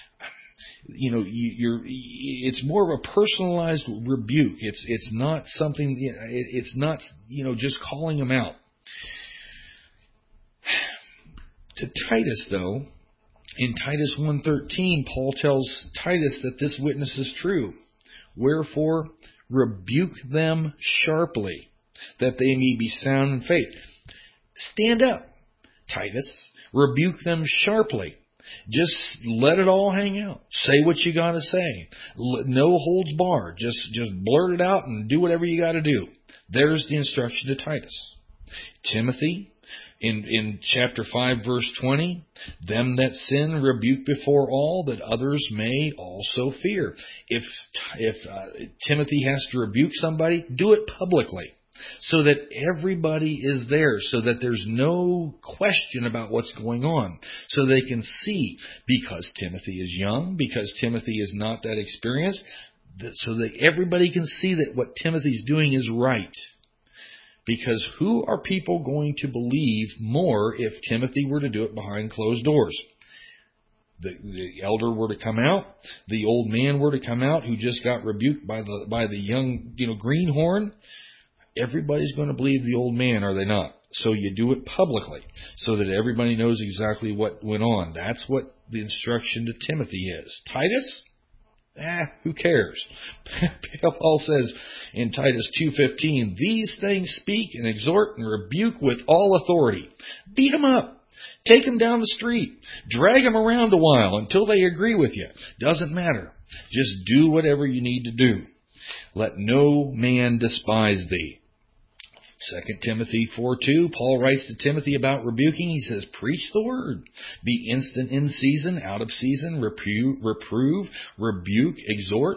you know, you're. It's more of a personalized rebuke. It's it's not something. It's not, you know, just calling them out. To Titus, though. In Titus one thirteen, Paul tells Titus that this witness is true. Wherefore, rebuke them sharply, that they may be sound in faith. Stand up, Titus. Rebuke them sharply. Just let it all hang out. Say what you got to say. No holds barred. Just, just blurt it out and do whatever you got to do. There's the instruction to Titus. Timothy, In in chapter five, verse twenty, them that sin rebuke before all, that others may also fear. If if uh, Timothy has to rebuke somebody, do it publicly, so that everybody is there, so that there's no question about what's going on, so they can see, because Timothy is young, because Timothy is not that experienced, that, so that everybody can see that what Timothy's doing is right. Because who are people going to believe more if Timothy were to do it behind closed doors? The, the elder were to come out, the old man were to come out who just got rebuked by the by the young, you know, greenhorn. Everybody's going to believe the old man, are they not? So you do it publicly so that everybody knows exactly what went on. That's what the instruction to Timothy is. Titus? Ah, who cares? Paul says in Titus two fifteen, "These things speak and exhort and rebuke with all authority." Beat them up. Take them down the street. Drag them around a while until they agree with you. Doesn't matter. Just do whatever you need to do. Let no man despise thee. Second Timothy four two, Paul writes to Timothy about rebuking. He says, "Preach the word. Be instant in season, out of season, reprove, reprove, rebuke, exhort."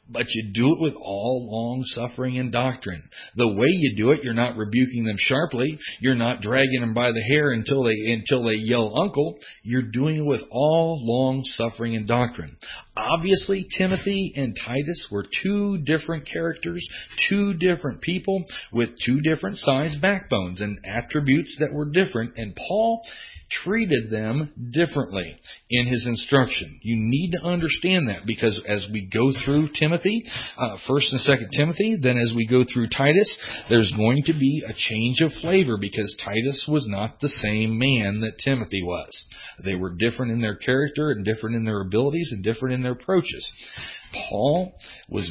But you do it with all long suffering and doctrine. The way you do it, you're not rebuking them sharply. You're not dragging them by the hair until they until they yell uncle. You're doing it with all long suffering and doctrine. Obviously, Timothy and Titus were two different characters, two different people with two different sized backbones and attributes that were different. And Paul treated them differently in his instruction. You need to understand that, because as we go through Timothy, uh, First and Second Timothy, then as we go through Titus, there's going to be a change of flavor, because Titus was not the same man that Timothy was. They were different in their character and different in their abilities and different in their approaches. Paul was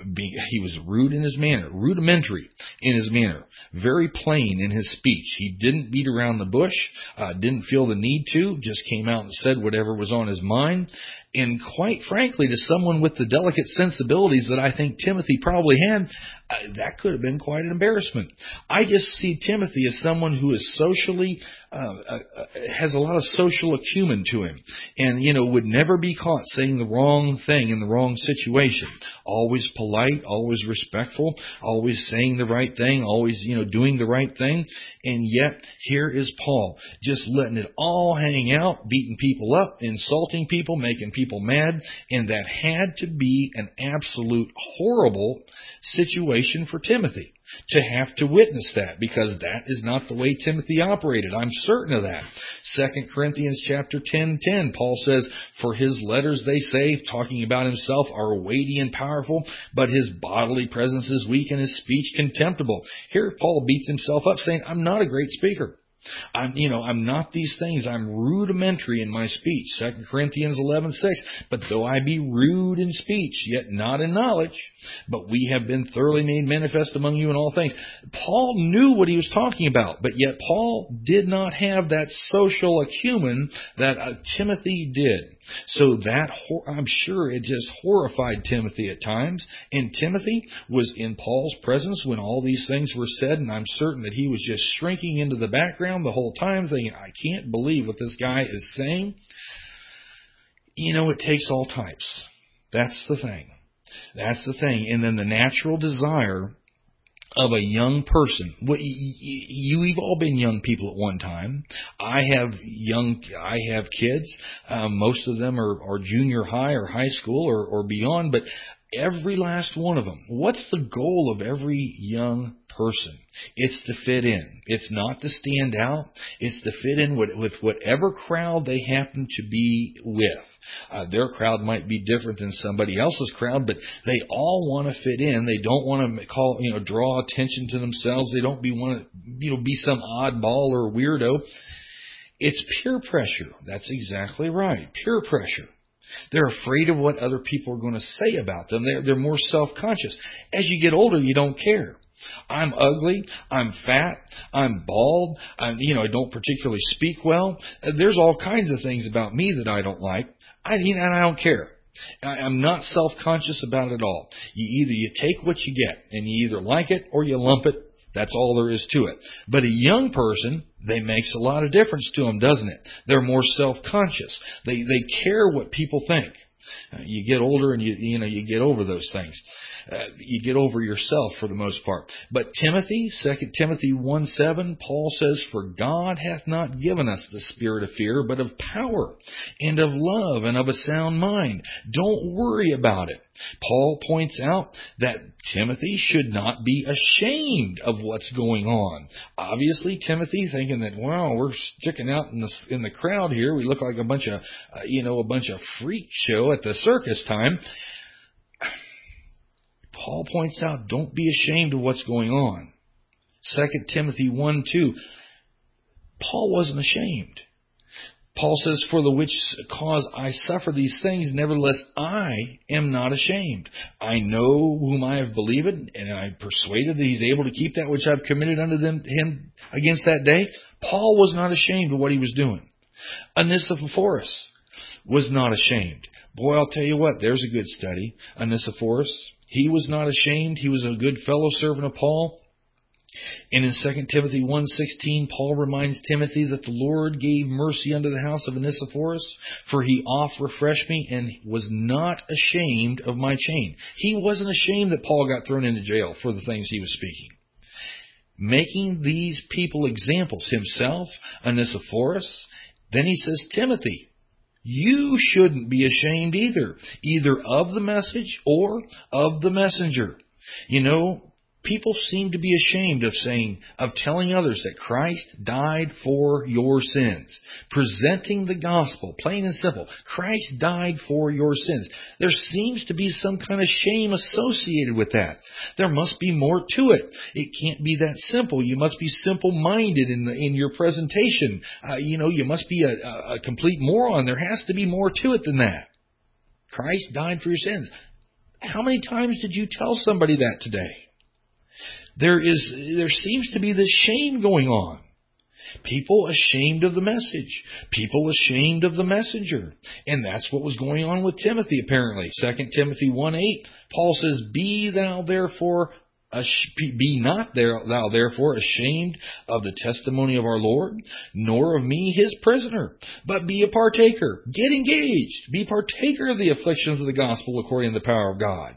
he was rude in his manner, rudimentary in his manner, very plain in his speech. He didn't beat around the bush, uh, didn't feel the need to, just came out and said whatever was on his mind. And quite frankly, to someone with the delicate sensibilities that I think Timothy probably had, uh, that could have been quite an embarrassment. I just see Timothy as someone who is socially, uh, uh, has a lot of social acumen to him, and, you know, would never be caught saying the wrong thing in the wrong situation. Always polite, always respectful, always saying the right thing, always, you know, doing the right thing. And yet, here is Paul, just letting it all hang out, beating people up, insulting people, making people mad, and that had to be an absolute horrible situation for Timothy to have to witness that, because that is not the way Timothy operated. I'm certain of that. Second Corinthians chapter ten ten, Paul says, "For his letters," they say, talking about himself, "are weighty and powerful, but his bodily presence is weak and his speech contemptible." Here Paul beats himself up saying, I'm not a great speaker. I'm, you know, I'm not these things. I'm rudimentary in my speech. Second Corinthians eleven six. "But though I be rude in speech, yet not in knowledge, but we have been thoroughly made manifest among you in all things." Paul knew what he was talking about, but yet Paul did not have that social acumen that uh, Timothy did. So that, I'm sure it just horrified Timothy at times. And Timothy was in Paul's presence when all these things were said, and I'm certain that he was just shrinking into the background the whole time, thinking, I can't believe what this guy is saying. You know, it takes all types. That's the thing. That's the thing. And then the natural desire of a young person. You've all been young people at one time. I have young, I have kids. Um, most of them are, are junior high or high school or, or beyond, but every last one of them. What's the goal of every young person? It's to fit in. It's not to stand out. It's to fit in with, with whatever crowd they happen to be with. Uh, their crowd might be different than somebody else's crowd, but they all want to fit in. They don't want to call, you know, draw attention to themselves. They don't be want to, you know, be some oddball or weirdo. It's peer pressure. That's exactly right. Peer pressure. They're afraid of what other people are going to say about them. They're, they're more self-conscious. As you get older, you don't care. I'm ugly, I'm fat, I'm bald, I'm, you know, I don't particularly speak well. There's all kinds of things about me that I don't like. I, and I don't care. I'm not self-conscious about it at all. You either you take what you get, and you either like it or you lump it. That's all there is to it. But a young person, they makes a lot of difference to them, doesn't it? They're more self-conscious. They they care what people think. Uh, you get older and you you know you get over those things. Uh, you get over yourself for the most part. But Timothy, Second Timothy one seven, Paul says, "For God hath not given us the spirit of fear, but of power and of love and of a sound mind." Don't worry about it. Paul points out that Timothy should not be ashamed of what's going on. Obviously, Timothy thinking that, wow, we're sticking out in the in the crowd here. We look like a bunch of, uh, you know, a bunch of freak show at the circus time. Paul points out, don't be ashamed of what's going on. Second Timothy one two, Paul wasn't ashamed. Paul says, "For the which cause I suffer these things, nevertheless I am not ashamed. I know whom I have believed, and I am persuaded that he's able to keep that which I've committed unto them, him against that day." Paul was not ashamed of what he was doing. Onesiphorus was not ashamed. Boy, I'll tell you what, there's a good study. Onesiphorus, he was not ashamed. He was a good fellow servant of Paul. And in Second Timothy one sixteen, Paul reminds Timothy that the Lord gave mercy unto the house of Onesiphorus, for he oft refreshed me and was not ashamed of my chain. He wasn't ashamed that Paul got thrown into jail for the things he was speaking. Making these people examples, himself, Onesiphorus. Then he says, Timothy, you shouldn't be ashamed either, either of the message or of the messenger. You know, people seem to be ashamed of saying, of telling others that Christ died for your sins. Presenting the gospel, plain and simple. Christ died for your sins. There seems to be some kind of shame associated with that. There must be more to it. It can't be that simple. You must be simple-minded in the, in your presentation. Uh, you know, you must be a, a, a complete moron. There has to be more to it than that. Christ died for your sins. How many times did you tell somebody that today? There is, there seems to be this shame going on. People ashamed of the message. People ashamed of the messenger. And that's what was going on with Timothy, apparently. Second Timothy one eight, Paul says, Be thou therefore, be not thou therefore ashamed of the testimony of our Lord, nor of me his prisoner, but be a partaker. Get engaged. Be partaker of the afflictions of the gospel according to the power of God.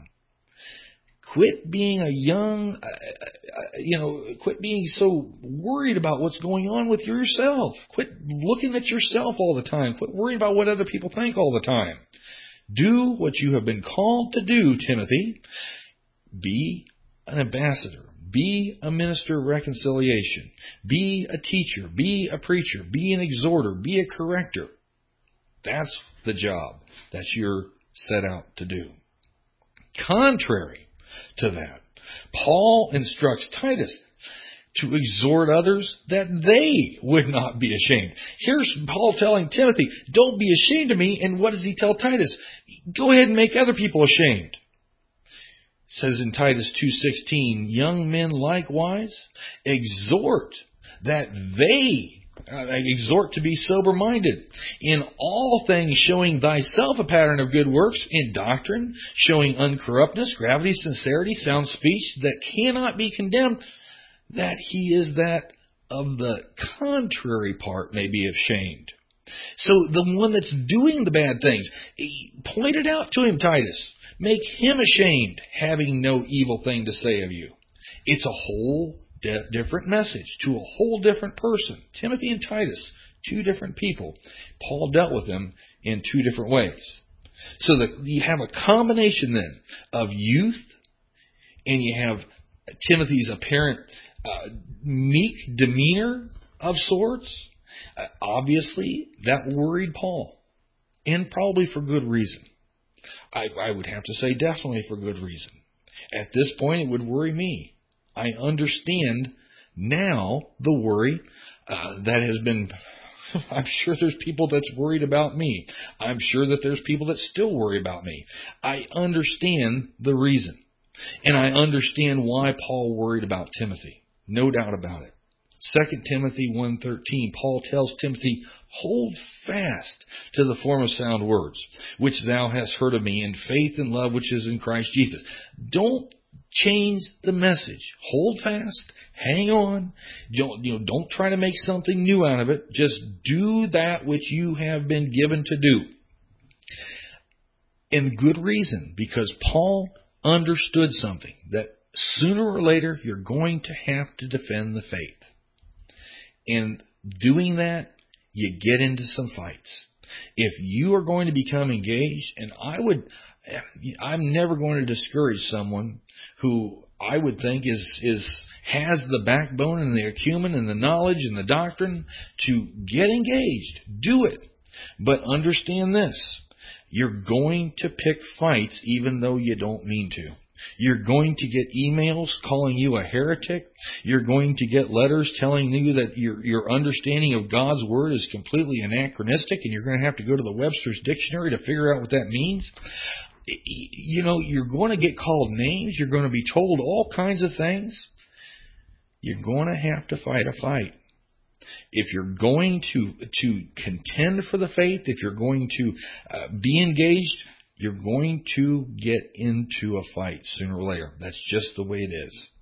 Quit being a young, uh, you know, quit being so worried about what's going on with yourself. Quit looking at yourself all the time. Quit worrying about what other people think all the time. Do what you have been called to do, Timothy. Be an ambassador. Be a minister of reconciliation. Be a teacher. Be a preacher. Be an exhorter. Be a corrector. That's the job that you're set out to do. Contrary to that, Paul instructs Titus to exhort others that they would not be ashamed. Here's Paul telling Timothy, don't be ashamed of me. And what does he tell Titus? Go ahead and make other people ashamed. It says in Titus two sixteen, young men likewise exhort that they Uh, exhort to be sober-minded, in all things showing thyself a pattern of good works, in doctrine, showing uncorruptness, gravity, sincerity, sound speech, that cannot be condemned, that he is that of the contrary part may be ashamed. So the one that's doing the bad things, point it out to him, Titus. Make him ashamed, having no evil thing to say of you. It's a whole De- different message to a whole different person. Timothy and Titus, two different people. Paul dealt with them in two different ways. So that you have a combination then of youth, and you have Timothy's apparent uh, meek demeanor of sorts. Uh, obviously, that worried Paul, and probably for good reason. I, I would have to say definitely for good reason. At this point, it would worry me. I understand now the worry uh, that has been, I'm sure there's people that's worried about me. I'm sure that there's people that still worry about me. I understand the reason. And I understand why Paul worried about Timothy. No doubt about it. Second Timothy one thirteen, Paul tells Timothy, hold fast to the form of sound words, which thou hast heard of me, in faith and love which is in Christ Jesus. Don't change the message. Hold fast. Hang on. Don't, you know, don't try to make something new out of it. Just do that which you have been given to do. And good reason, because Paul understood something, that sooner or later you're going to have to defend the faith. And doing that, you get into some fights. If you are going to become engaged, and I would... I'm never going to discourage someone who I would think is is has the backbone and the acumen and the knowledge and the doctrine to get engaged. Do it. But understand this. You're going to pick fights even though you don't mean to. You're going to get emails calling you a heretic. You're going to get letters telling you that your your understanding of God's Word is completely anachronistic, and you're going to have to go to the Webster's Dictionary to figure out what that means. You know, you're going to get called names. You're going to be told all kinds of things. You're going to have to fight a fight. If you're going to to contend for the faith, if you're going to uh, be engaged, you're going to get into a fight sooner or later. That's just the way it is.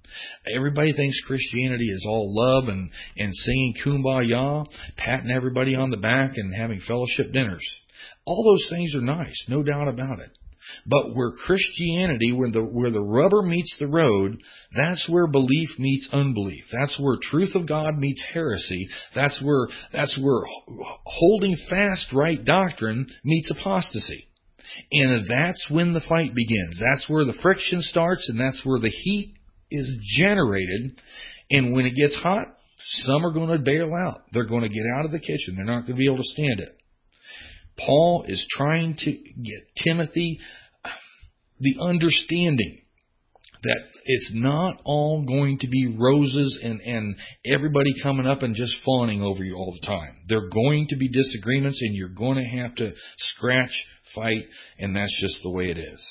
Everybody thinks Christianity is all love and, and singing kumbaya, patting everybody on the back and having fellowship dinners. All those things are nice, no doubt about it. But where Christianity, where the where the rubber meets the road, that's where belief meets unbelief. That's where truth of God meets heresy. That's where that's where holding fast right doctrine meets apostasy. And that's when the fight begins. That's where the friction starts, and that's where the heat is generated. And when it gets hot, some are going to bail out. They're going to get out of the kitchen. They're not going to be able to stand it. Paul is trying to get Timothy the understanding that it's not all going to be roses and, and everybody coming up and just fawning over you all the time. There are going to be disagreements, and you're going to have to scratch, fight, and that's just the way it is.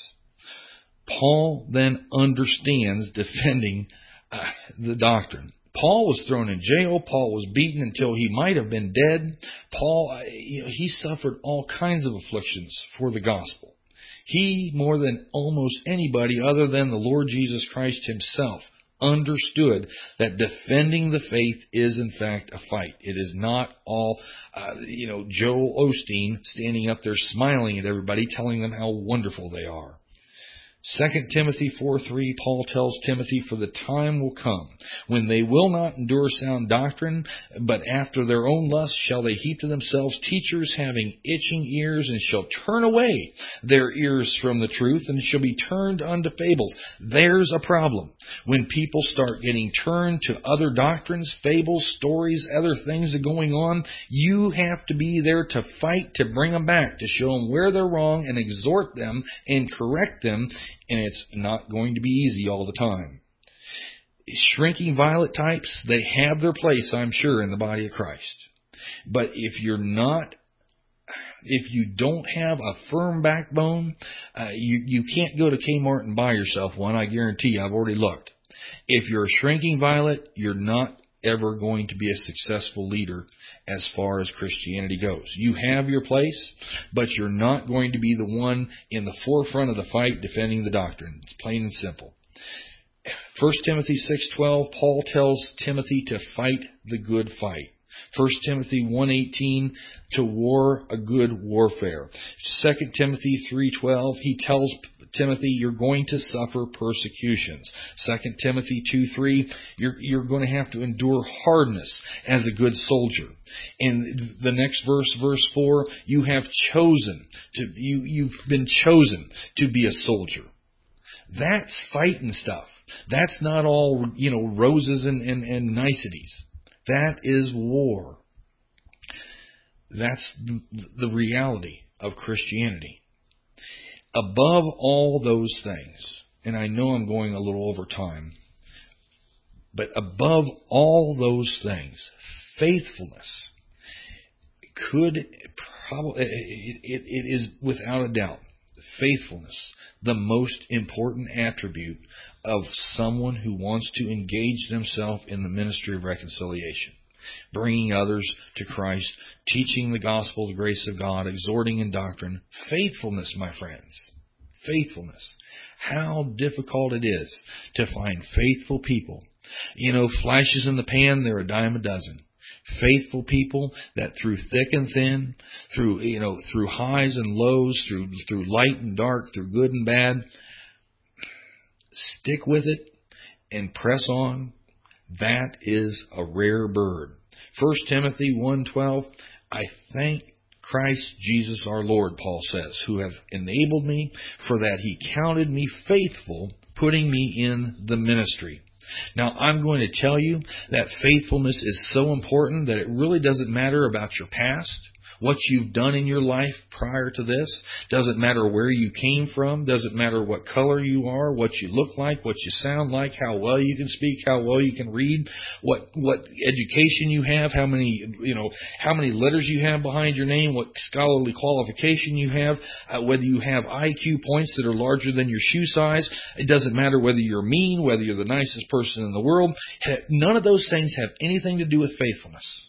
Paul then understands defending uh, the doctrine. Paul was thrown in jail. Paul was beaten until he might have been dead. Paul, you know, he suffered all kinds of afflictions for the gospel. He, more than almost anybody other than the Lord Jesus Christ himself, understood that defending the faith is in fact a fight. It is not all, uh, you know, Joel Osteen standing up there smiling at everybody, telling them how wonderful they are. Second Timothy four three, Paul tells Timothy, for the time will come when they will not endure sound doctrine, but after their own lust shall they heap to themselves teachers having itching ears, and shall turn away their ears from the truth, and shall be turned unto fables. There's a problem. When people start getting turned to other doctrines, fables, stories, other things that are going on, you have to be there to fight to bring them back, to show them where they're wrong and exhort them and correct them. And it's not going to be easy all the time. Shrinking violet types, they have their place, I'm sure, in the body of Christ. But if you're not, if you don't have a firm backbone, uh, you, you can't go to Kmart and buy yourself one. I guarantee you, I've already looked. If you're a shrinking violet, you're not ever going to be a successful leader as far as Christianity goes. You have your place, but you're not going to be the one in the forefront of the fight defending the doctrine. It's plain and simple. First Timothy six twelve, Paul tells Timothy to fight the good fight. First Timothy one eighteen, to war a good warfare. Second Timothy three twelve, he tells Timothy, you're going to suffer persecutions. Second Timothy two three, you're, you're going to have to endure hardness as a good soldier. And the next verse, verse four, you have chosen to, you, you've been chosen to be a soldier. That's fighting stuff. That's not all, you know, roses and, and, and niceties. That is war. That's the reality of Christianity. Above all those things, and I know I'm going a little over time, but above all those things, faithfulness could probably, it, it, it is without a doubt, faithfulness, the most important attribute of someone who wants to engage themselves in the ministry of reconciliation. Bringing others to Christ, teaching the gospel, the grace of God, exhorting in doctrine. Faithfulness, my friends. Faithfulness. How difficult it is to find faithful people. You know, flashes in the pan, they're a dime a dozen. Faithful people that through thick and thin, through, you know, through highs and lows, through, through light and dark, through good and bad, stick with it and press on. That is a rare bird. First Timothy one twelve, I thank Christ Jesus our Lord, Paul says, who have enabled me, for that he counted me faithful, putting me in the ministry. Now, I'm going to tell you that faithfulness is so important that it really doesn't matter about your past, what you've done in your life prior to this. Doesn't matter where you came from. Doesn't matter what color you are, what you look like, what you sound like, how well you can speak, how well you can read, what what education you have, how many you know how many letters you have behind your name, what scholarly qualification you have, uh, whether you have I Q points that are larger than your shoe size. It doesn't matter whether you're mean, whether you're the nicest person in the world. None of those things have anything to do with faithfulness.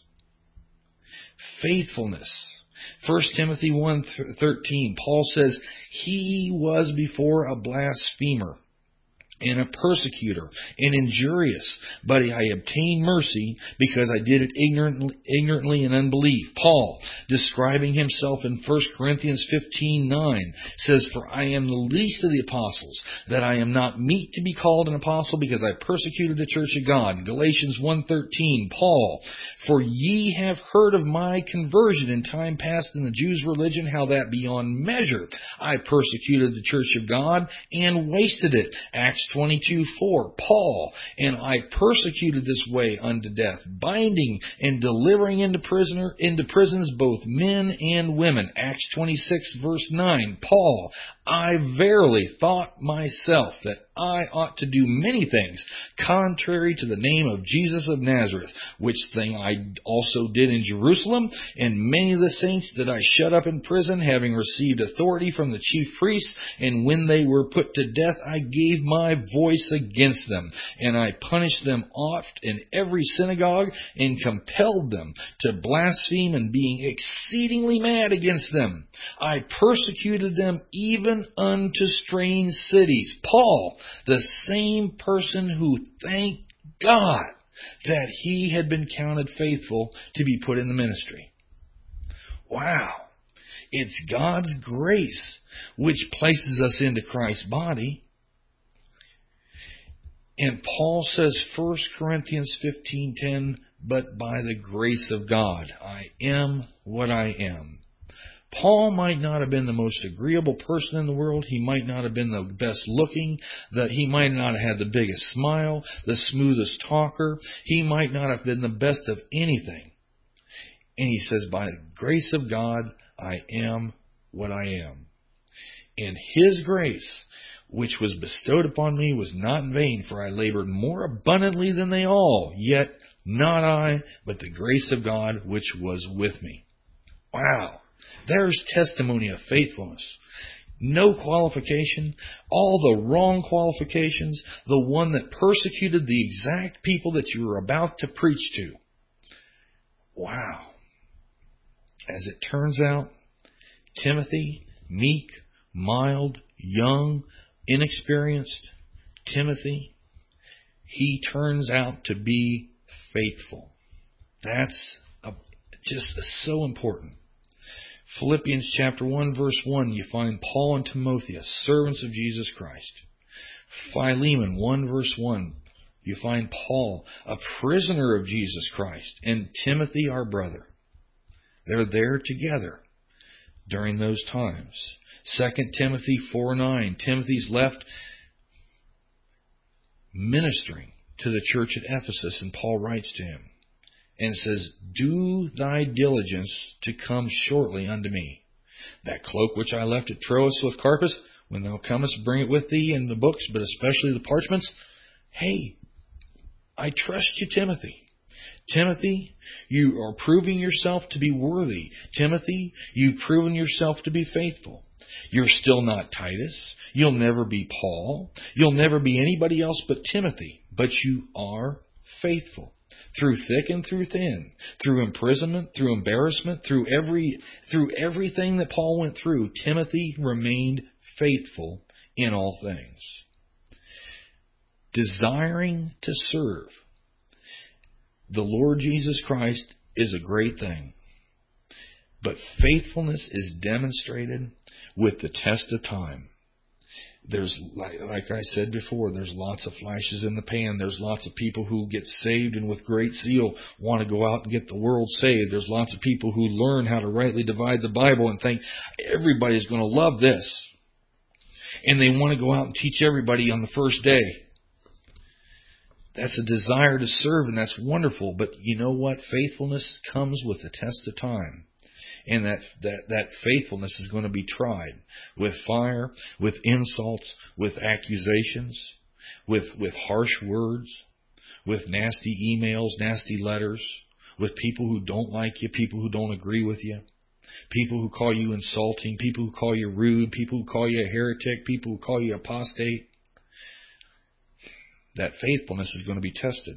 Faithfulness. First Timothy one thirteen, Paul says, he was before a blasphemer, and a persecutor, and injurious, but I obtained mercy because I did it ignorantly, ignorantly in unbelief. Paul, describing himself in First Corinthians fifteen nine, says, "For I am the least of the apostles, that I am not meet to be called an apostle, because I persecuted the church of God." Galatians one thirteen, Paul, "For ye have heard of my conversion in time past in the Jews' religion, how that beyond measure I persecuted the church of God and wasted it." Acts twenty-two four, Paul, "And I persecuted this way unto death, binding and delivering into prisoner into prisons both men and women." Acts twenty-six verse nine, Paul, "I verily thought myself that I ought to do many things contrary to the name of Jesus of Nazareth, which thing I also did in Jerusalem, and many of the saints did I shut up in prison, having received authority from the chief priests, and when they were put to death, I gave my voice against them, and I punished them oft in every synagogue, and compelled them to blaspheme, and being exceedingly mad against them, I persecuted them even unto strange cities." Paul, the same person who thanked God that he had been counted faithful to be put in the ministry. Wow. It's God's grace which places us into Christ's body. And Paul says, First Corinthians fifteen ten, "But by the grace of God, I am what I am." Paul might not have been the most agreeable person in the world. He might not have been the best looking. That he might not have had the biggest smile, the smoothest talker. He might not have been the best of anything. And he says, "By the grace of God, I am what I am." And His grace, which was bestowed upon me, was not in vain, for I labored more abundantly than they all. Yet not I, but the grace of God which was with me. Wow. There's testimony of faithfulness. No qualification, all the wrong qualifications, the one that persecuted the exact people that you were about to preach to. Wow. As it turns out, Timothy, meek, mild, young, inexperienced, Timothy, he turns out to be faithful. That's a, just so important. Philippians chapter one verse one, you find Paul and Timotheus, servants of Jesus Christ. Philemon one verse one, you find Paul, a prisoner of Jesus Christ, and Timothy, our brother. They're there together during those times. Second Timothy four nine, Timothy's left ministering to the church at Ephesus, and Paul writes to him and says, "Do thy diligence to come shortly unto me. That cloak which I left at Troas with Carpus, when thou comest, bring it with thee, in the books, but especially the parchments." Hey, I trust you, Timothy. Timothy, you are proving yourself to be worthy. Timothy, you've proven yourself to be faithful. You're still not Titus. You'll never be Paul. You'll never be anybody else but Timothy. But you are faithful. Through thick and through thin, through imprisonment, through embarrassment, through every through everything that Paul went through, Timothy remained faithful in all things. Desiring to serve the Lord Jesus Christ is a great thing. But faithfulness is demonstrated with the test of time. There's, like, like I said before, there's lots of flashes in the pan. There's lots of people who get saved and with great zeal want to go out and get the world saved. There's lots of people who learn how to rightly divide the Bible and think everybody's going to love this. And they want to go out and teach everybody on the first day. That's a desire to serve, and that's wonderful. But you know what? Faithfulness comes with the test of time. And that, that, that faithfulness is going to be tried with fire, with insults, with accusations, with, with harsh words, with nasty emails, nasty letters, with people who don't like you, people who don't agree with you, people who call you insulting, people who call you rude, people who call you a heretic, people who call you apostate. That faithfulness is going to be tested.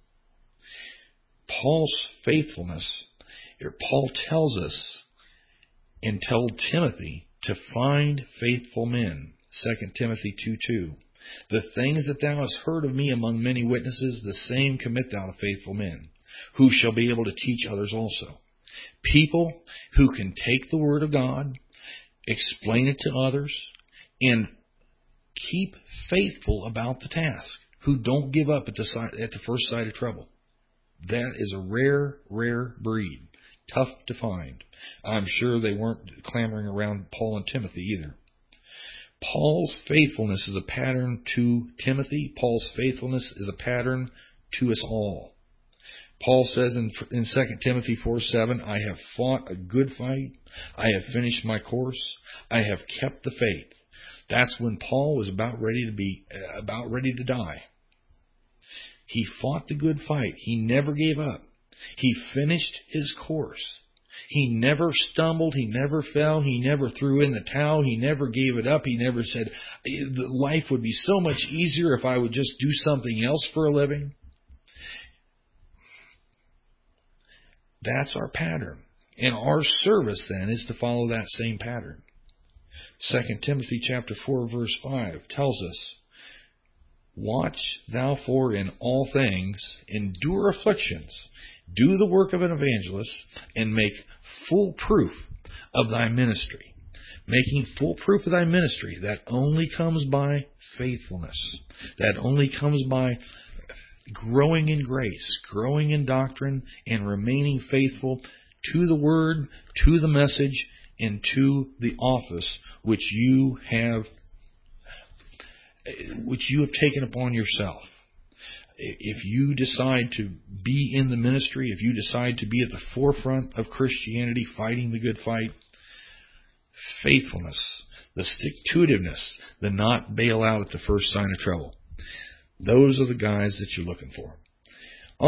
Paul's faithfulness, Paul tells us and told Timothy to find faithful men. Second Timothy two two. The things that thou hast heard of me among many witnesses, the same commit thou to faithful men, who shall be able to teach others also. People who can take the Word of God, explain it to others, and keep faithful about the task, who don't give up at the, si- at the first sight of trouble. That is a rare, rare breed. Tough to find. I'm sure they weren't clamoring around Paul and Timothy either. Paul's faithfulness is a pattern to Timothy. Paul's faithfulness is a pattern to us all. Paul says in, in Second Timothy four seven, I have fought a good fight. I have finished my course. I have kept the faith. That's when Paul was about ready to be, about ready to die. He fought the good fight. He never gave up. He finished his course. He never stumbled. He never fell. He never threw in the towel. He never gave it up. He never said, life would be so much easier if I would just do something else for a living. That's our pattern. And our service then is to follow that same pattern. Second Timothy chapter four verse five tells us, watch thou for in all things, endure afflictions, do the work of an evangelist, and make full proof of thy ministry. Making full proof of thy ministry, that only comes by faithfulness. That only comes by growing in grace, growing in doctrine, and remaining faithful to the word, to the message, and to the office which you have which you have taken upon yourself. If you decide to be in the ministry, if you decide to be at the forefront of Christianity, fighting the good fight, faithfulness, the stick-to-itiveness, the not bail out at the first sign of trouble, those are the guys that you're looking for.